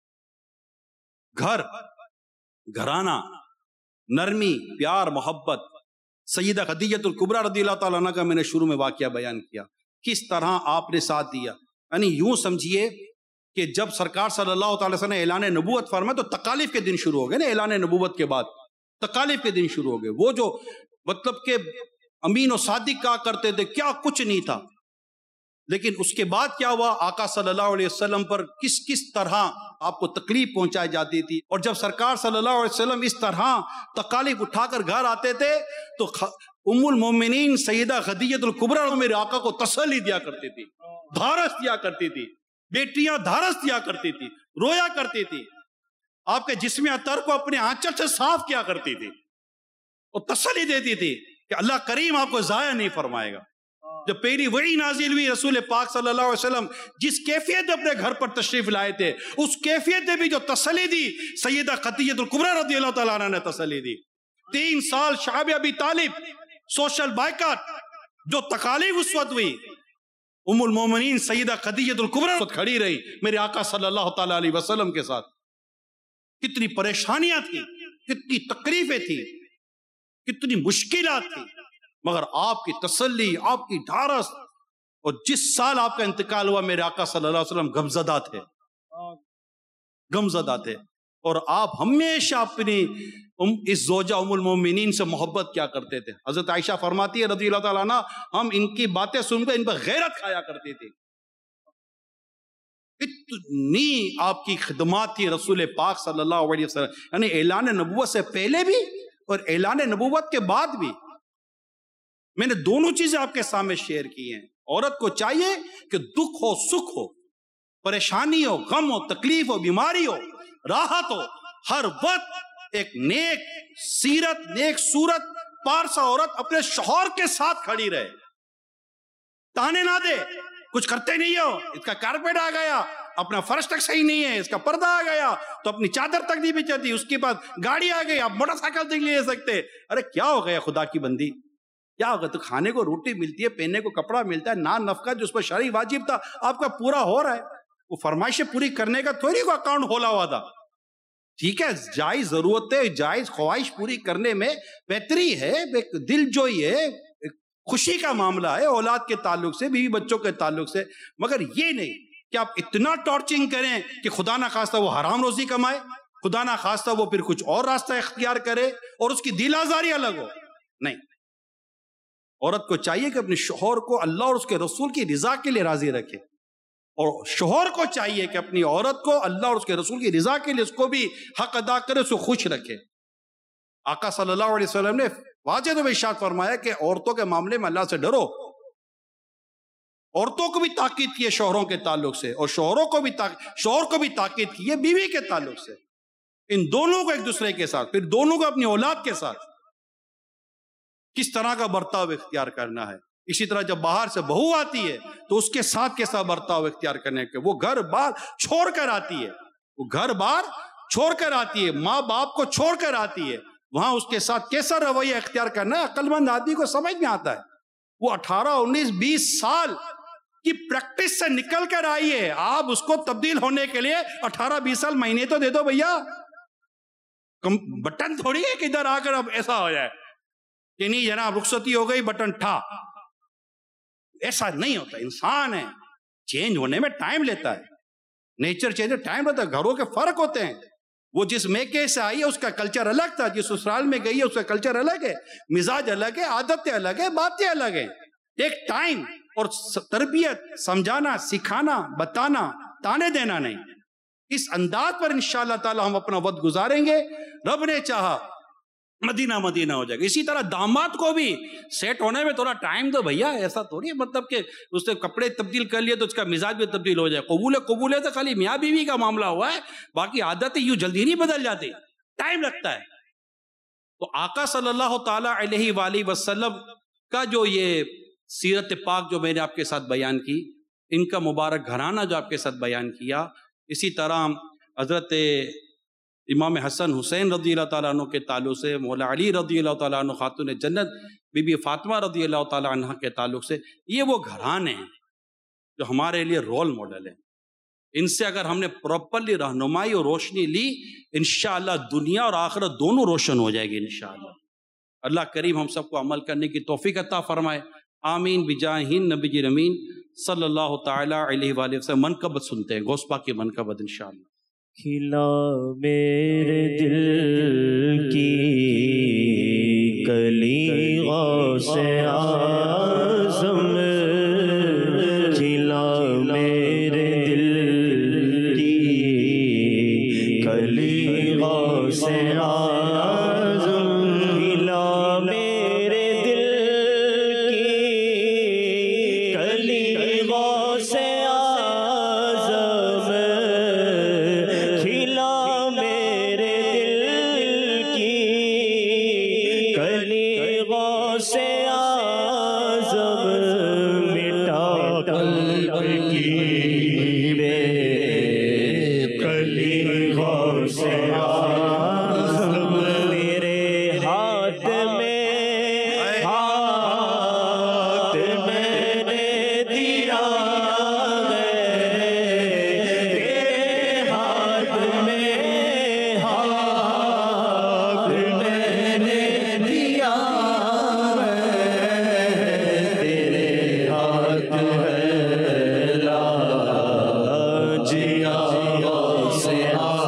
گھر، گھرانہ، نرمی، پیار، محبت۔ سیدہ خدیجہ الکبریٰ رضی اللہ تعالیٰ عنہ کا میں نے شروع میں واقعہ بیان کیا، کس طرح آپ نے ساتھ دیا، یعنی یوں سمجھیے کہ جب سرکار صلی اللہ تعالی وسلم نے اعلان نبوت فرمایا تو تکالیف کے دن شروع ہو گئے نا، اعلان نبوت کے بعد تکالیف کے دن شروع ہو گئے۔ وہ جو مطلب کہ امین و صادق کہا کرتے تھے، کیا کچھ نہیں تھا، لیکن اس کے بعد کیا ہوا، آقا صلی اللہ علیہ وسلم پر کس کس طرح آپ کو تکلیف پہنچائی جاتی تھی، اور جب سرکار صلی اللہ علیہ وسلم اس طرح تکالیف اٹھا کر گھر آتے تھے تو ام المومنین سیدہ خدیجہ الکبریٰ میرے آقا کو تسلی دیا کرتی تھی، دھارس دیا کرتی تھی، بیٹیاں دھارس دیا کرتی تھی، رویا کرتی تھی، آپ کے جسم اطہر کو اپنے آنچل سے صاف کیا کرتی تھی، اور تسلی دیتی تھی کہ اللہ کریم آپ کو ضائع نہیں فرمائے گا۔ جب پہلی وحی نازل ہوئی، رسول پاک صلی اللہ علیہ وسلم جس کیفیت اپنے گھر پر تشریف لائے تھے، اس کیفیت نے بھی جو تسلی دی، سیدہ خدیجہ الکبریٰ رضی اللہ تعالیٰ عنہ نے تسلی دی۔ تین سال شعب ابی طالب سوشل بائیکاٹ، جو تکالیف اس وقت ہوئی، ام المومنین سیدہ خدیجہ الکبریٰ کھڑی رہی میرے آقا صلی اللہ تعالیٰ علیہ وسلم کے ساتھ۔ کتنی پریشانیاں تھیں، کتنی تکلیفیں تھیں، کتنی مشکلات تھیں، مگر آپ کی تسلی، آپ کی ڈھارس، اور جس سال آپ کا انتقال ہوا میرے آقا صلی اللہ علیہ وسلم غمزدہ تھے، غمزدہ تھے، اور آپ ہمیشہ اپنی ام اس زوجہ ام المومنین سے محبت کیا کرتے تھے۔ حضرت عائشہ فرماتی ہے رضی اللہ تعالیٰ عنہ، ہم ان کی باتیں سن کر ان پر غیرت کھایا کرتی تھی، اتنی آپ کی خدمات تھی رسول پاک صلی اللہ علیہ وسلم، یعنی اعلان نبوت سے پہلے بھی اور اعلان نبوت کے بعد بھی۔ میں نے دونوں چیزیں آپ کے سامنے شیئر کی ہیں۔ عورت کو چاہیے کہ دکھ ہو، سکھ ہو، پریشانی ہو، غم ہو، تکلیف ہو، بیماری ہو، راحت ہو، ہر وقت ایک نیک سیرت، نیک صورت پارسا عورت اپنے شوہر کے ساتھ کھڑی رہے، تانے نہ دے، کچھ کرتے نہیں ہو، اس کا کارپیٹ آ گیا، اپنا فرش تک صحیح نہیں ہے، اس کا پردہ آ گیا تو اپنی چادر تک نہیں بچھاتی، اس کے بعد گاڑی آ گئی، آپ موٹر سائیکل تک نہیں لے سکتے۔ ارے کیا ہو گیا خدا کی بندی، کیا ہوگا؟ تو کھانے کو روٹی ملتی ہے، پہننے کو کپڑا ملتا ہے، نان نفقہ جو اس پر شرعی واجب تھا آپ کا پورا ہو رہا ہے، وہ فرمائشیں پوری کرنے کا تھوڑی کو اکاؤنٹ کھولا ہوا تھا۔ ٹھیک ہے، جائز ضرورتیں، جائز خواہش پوری کرنے میں بہتری ہے، ایک دل جوئی ہے، ایک خوشی کا معاملہ ہے اولاد کے تعلق سے، بیوی بچوں کے تعلق سے، مگر یہ نہیں کہ آپ اتنا ٹارچنگ کریں کہ خدا نہ خواستہ وہ حرام روزی کمائے، خدا نہ خواستہ وہ پھر کچھ اور راستہ اختیار کرے اور اس کی دل آزاری الگ ہو۔ نہیں، عورت کو چاہیے کہ اپنے شوہر کو اللہ اور اس کے رسول کی رضا کے لیے راضی رکھے، اور شوہر کو چاہیے کہ اپنی عورت کو اللہ اور اس کے رسول کی رضا کے لیے اس کو بھی حق ادا کرے، اس کو خوش رکھے۔ آقا صلی اللہ علیہ وسلم نے واضح طور پہ ارشاد فرمایا کہ عورتوں کے معاملے میں اللہ سے ڈرو۔ عورتوں کو بھی تاکید کی ہے شوہروں کے تعلق سے، اور شوہروں کو بھی شوہر کو بھی تاکید کی ہے بیوی کے تعلق سے۔ ان دونوں کو ایک دوسرے کے ساتھ، پھر دونوں کو اپنی اولاد کے ساتھ کس طرح کا برتاؤ اختیار کرنا ہے۔ اسی طرح جب باہر سے بہو آتی ہے تو اس کے ساتھ کیسا برتاؤ اختیار کرنے کے، وہ گھر بار چھوڑ کر آتی ہے، وہ گھر بار چھوڑ کر آتی ہے، ماں باپ کو چھوڑ کر آتی ہے، وہاں اس کے ساتھ کیسا رویہ اختیار کرنا ہے عقل مند آدمی کو سمجھ میں آتا ہے۔ وہ اٹھارہ انیس بیس سال کی پریکٹس سے نکل کر آئی ہے، آپ اس کو تبدیل ہونے کے لیے اٹھارہ بیس سال مہینے تو دے دو بھیا، بٹن تھوڑی ہے کہ ادھر آ کر اب ایسا ہو جائے کہ نہیں جناب رخصتی ہو گئی بٹن ٹھا، ایسا نہیں ہوتا۔ انسان ہے، چینج ہونے میں ٹائم لیتا ہے، نیچر چینج ٹائم لیتا ہے، گھروں کے فرق ہوتے ہیں۔ وہ جس میکے سے آئی ہے اس کا کلچر الگ تھا، جس سسرال میں گئی ہے اس کا کلچر الگ ہے، مزاج الگ ہے، عادتیں الگ ہے، باتیں الگ ہیں۔ ایک ٹائم اور تربیت، سمجھانا، سکھانا، بتانا، تانے دینا نہیں، اس انداز پر انشاءاللہ تعالی ہم اپنا وقت گزاریں گے، رب نے چاہا مدینہ مدینہ ہو جائے گا۔ اسی طرح داماد کو بھی سیٹ ہونے میں تھوڑا ٹائم دو بھیا، ایسا تھوڑی ہے مطلب کہ اس نے کپڑے تبدیل کر لیے تو اس کا مزاج بھی تبدیل ہو جائے۔ قبول قبول ہے تو خالی میاں بیوی کا معاملہ ہوا ہے، باقی عادتیں یوں جلدی نہیں بدل جاتی، ٹائم لگتا ہے۔ تو آقا صلی اللہ تعالی علیہ وآلہ وسلم کا جو یہ سیرت پاک جو میں نے آپ کے ساتھ بیان کی، ان کا مبارک گھرانہ جو آپ کے ساتھ بیان کیا، اسی طرح حضرت امام حسن حسین رضی اللہ تعالیٰ عنہ کے تعلق سے، مولا علی رضی اللہ تعالیٰ عنہ خاتون جنت بی بی فاطمہ رضی اللہ تعالیٰ عنہ کے تعلق سے، یہ وہ گھرانے ہیں جو ہمارے لیے رول ماڈل ہیں۔ ان سے اگر ہم نے پراپرلی رہنمائی اور روشنی لی، انشاءاللہ دنیا اور آخرت دونوں روشن ہو جائے گی انشاءاللہ۔ اللہ کریم ہم سب کو عمل کرنے کی توفیق عطا فرمائے، آمین بجاہ نبی امین صلی اللہ تعالی علیہ وآلہ وسلم۔ منقبت سنتے ہیں، غوث پاک کی منقبت انشاءاللہ۔ کھلا میرے دل کی کلی غوث اعظم، کھلا میرے دل کی کلی غوث اعظم، کھلا میرے دل کی کلی غوث سے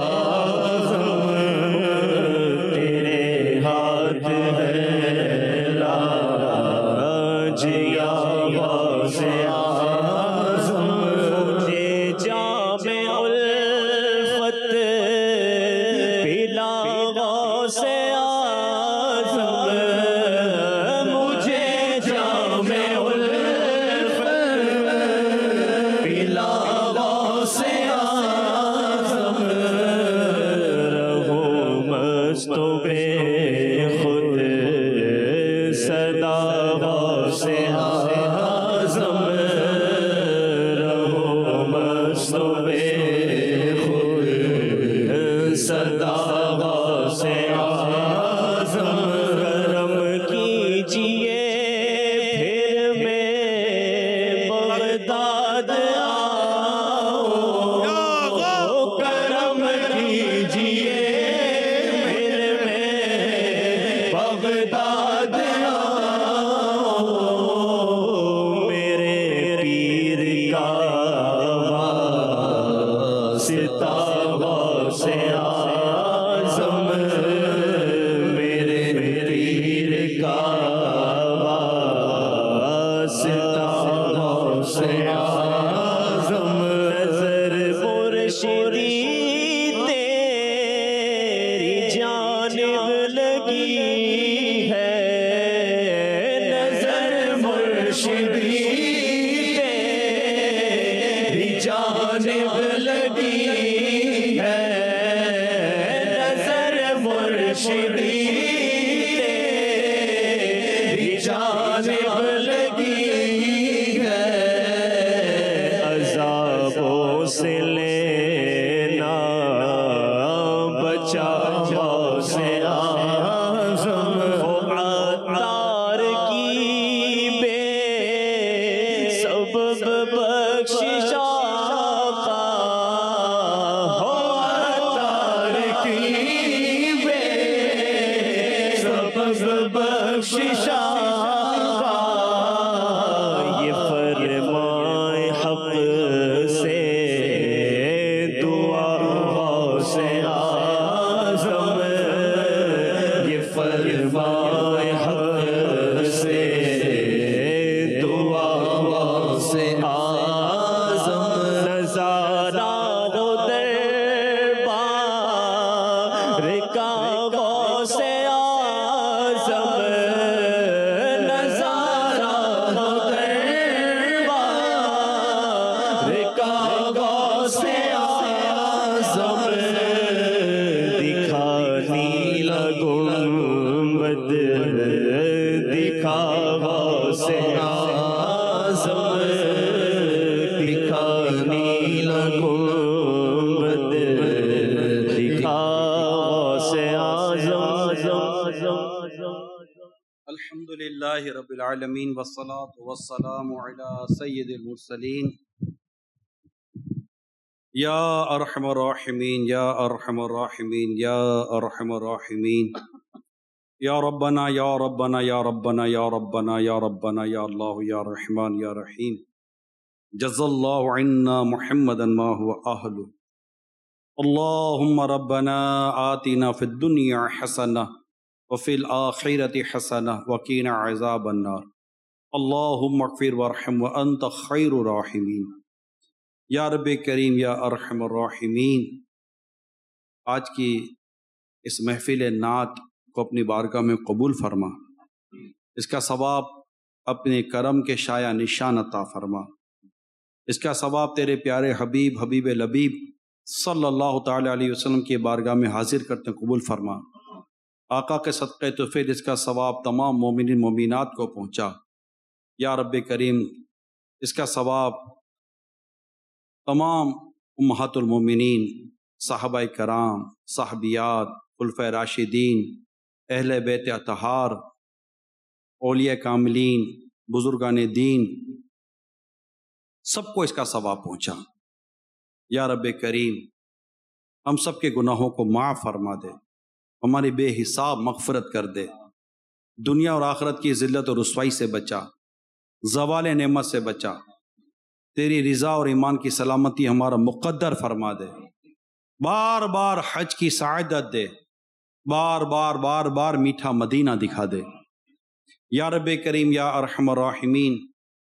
کا واسطہ غوث اعظم میرے پیر کا واسطہ غوث اعظم نظر مرشدی تیری جانب لگی ہے نظر مرشدی تیری جانب لگی ہے نظر مرشدی تیری جانب لگی ہے عذابوں سے لینا بچا غوث اعظم ہو عطار کی بے سبب بخششا کا ہو عطار کی بے سبب بخششا کا یہ فرمائے حق سے دعا غوث اعظم یہ فرمائے حق سے دعا غوث اعظم نظارہ ہو دربار کا غوث اعظم نظارہ ہو دربار کا غوث اعظم دکھا نیلا گنبد دکھا غوث اعظم دکھا نیلا گنبد دکھا غوث اعظم الحمد للہ رب العالمین والصلاة والسلام علی سید المرسلین یا ارحم الراحمین یا ارحم الراحمین یا ارحم الراحمین یا ربنا یا ربنا یا ربنا یا ربنا یا ربنا یا اللہ یا رحمان یا رحیم جزا اللہ عنا محمدا ما هو اہل اللہم ربنا آتنا فی الدنیا حسنہ وفی الآخرۃ حسنہ وقنا عذاب النار اللہم اغفر وارحم وانت خیر الراحمین یا رب کریم یا ارحم الراحمین آج کی اس محفل نعت کو اپنی بارگاہ میں قبول فرما، اس کا ثواب اپنے کرم کے شایع نشان عطا فرما، اس کا ثواب تیرے پیارے حبیب حبیب لبیب صلی اللہ تعالی علیہ وسلم کی بارگاہ میں حاضر کرتے قبول فرما۔ آقا کے صدقے تو پھر اس کا ثواب تمام مومنین مومنات کو پہنچا یا رب کریم، اس کا ثواب تمام امہات المومنین، صحابہ کرام، صحابیات، خلفائے راشدین، اہل بیت اطہار، اولیاء کاملین، بزرگان دین، سب کو اس کا ثواب پہنچا یا رب کریم۔ ہم سب کے گناہوں کو معاف فرما دے، ہماری بے حساب مغفرت کر دے، دنیا اور آخرت کی ذلت اور رسوائی سے بچا، زوال نعمت سے بچا، تیری رضا اور ایمان کی سلامتی ہمارا مقدر فرما دے، بار بار حج کی سعادت دے، بار بار بار بار میٹھا مدینہ دکھا دے یا رب کریم یا ارحم الراحمین۔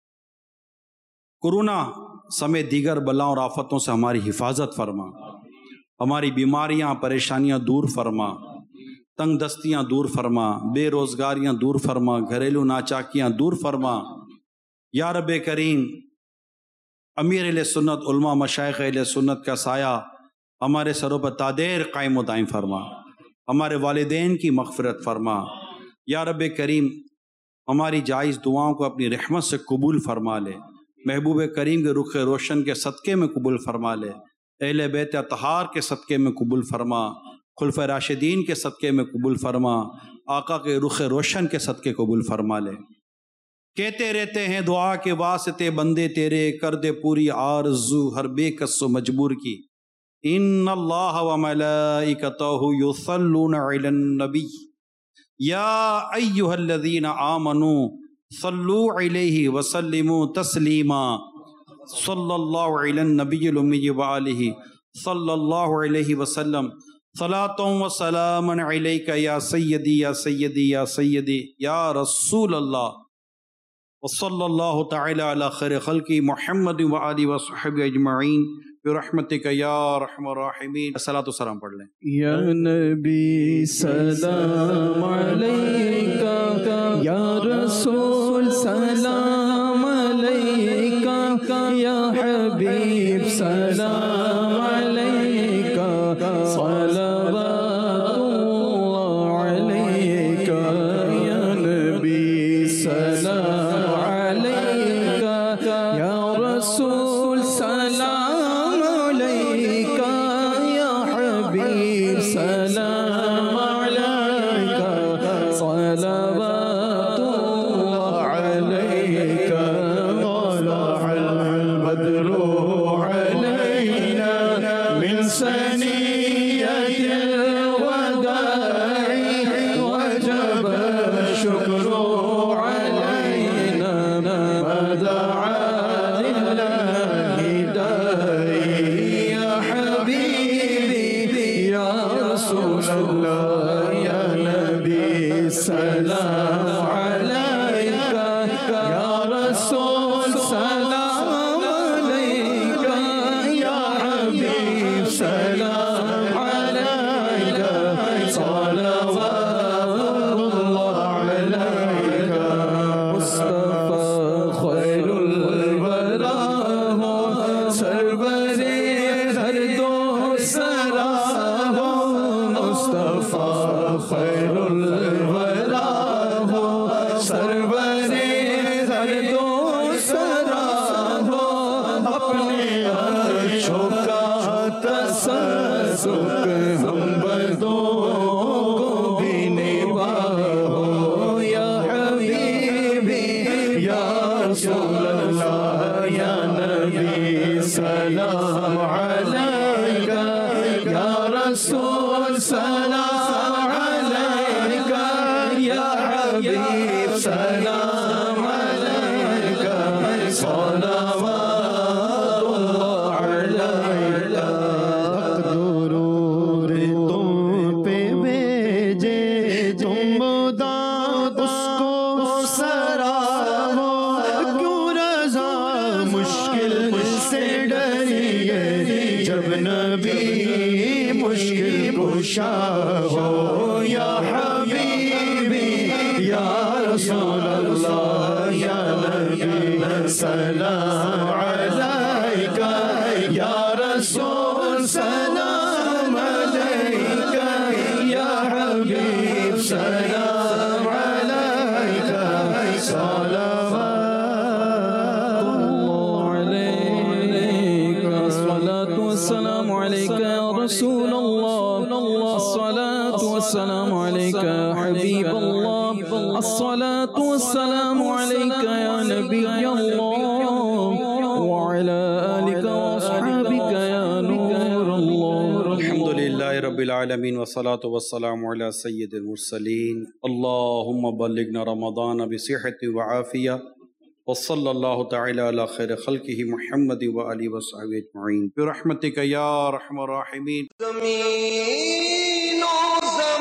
کورونا سمیت دیگر بلاؤں اور آفتوں سے ہماری حفاظت فرما، ہماری بیماریاں پریشانیاں دور فرما، تنگ دستیاں دور فرما، بے روزگاریاں دور فرما، گھریلو ناچاکیاں دور فرما یا رب کریم۔ امیر اہل سنت، علماء مشائخ اہل سنت کا سایہ ہمارے سروں پر تادیر قائم و دائم فرما، ہمارے والدین کی مغفرت فرما یا رب کریم۔ ہماری جائز دعاؤں کو اپنی رحمت سے قبول فرما لے، محبوب کریم کے رخ روشن کے صدقے میں قبول فرما لے، اہل بیت اطہار کے صدقے میں قبول فرما، خلفائے راشدین کے صدقے میں قبول فرما، آقا کے رخ روشن کے صدقے قبول فرما لے۔ کہتے رہتے ہیں دعا کے واسطے بندے تیرے، کر دے پوری آرزو ہر بے کس و مجبور کی۔ ان اللہ و ملائکتہ یصلون علی النبی یا ایہا الذین آمنوا صلوا علیہ وسلموا تسلیما صلی اللہ علی النبی الامی وآلہ صلی اللہ علیہ وسلم صلاۃ و سلام علیک یا سیدی یا سیدی یا سیدی یا رسول اللہ وصلی اللہ تعالی علی خیر خلقی محمد وآلہ وصحبہ اجمعین برحمتک یا ارحم الراحمین۔ صلاۃ و سلام پڑھ لیں۔ یا نبی سلام علیکہ، یا رسول سلام علیکہ، یا حبیب سلام علیکہ، صلوات اللہ علیکہ، یا نبی سلام علیکہ، یا رسول سلام علیکہ، یا حبیب سلام علیکہ، صلوات اللہ علیکہ، طلع البدر علینا من ثنیۃ الوداع وجب الشکر علینا ما دعا للہ داعی، یا حبیبی یا رسول اللہ، یا نبی سلام علیکہ، یا رسول سلام علیکہ، یا حبیب سلام علیکہ، صلوات اللہ علیکہ، مصطفیٰ خیر الورا ہو، سرور ہر دو سرا ہو، مصطفیٰ خیر الورا ہو، سرور ہر دو سرا ہو، اپنے عرشوں کا تسلسل ہم بندوں کو بھی نبھاؤ، یا حبیبی یا رسول اللہ، یا نبی سلام علیکہ، یا رسول سلام علیکہ، یا حبیب سلام علیکہ، صلوات اللہ علیکہ۔ درود تم پہ بھیجے تم داد اس کو سرا ہو، کیوں رضا مشکل سے ڈریے جب نبی مشکل کشا ہو، یا حبیبی یا رسول اللہ، یا نبی سلام علیکہ، یا رسول سلام علیکہ، یا حبیب سلام علیکہ، صلوات اللہ علیکہ، الصلاۃ والسلام علیکہ یا رسول اللہ، الصلاۃ والسلام علیکہ یا حبیب اللہ، الصلاۃ والسلام علیکہ یا نبی اللہ، وعلی آلک واصحابک یا نور اللہ۔ الحمدللہ رب العالمین والصلاة والسلام علی سید المرسلین، اللہم بلغنا رمضان بصحت وعافیہ، وصلی اللہ تعالی علی خیر خلقہ محمد وآلہ وصحبہ اجمعین برحمتک یا ارحم الراحمین۔ زمین و زمان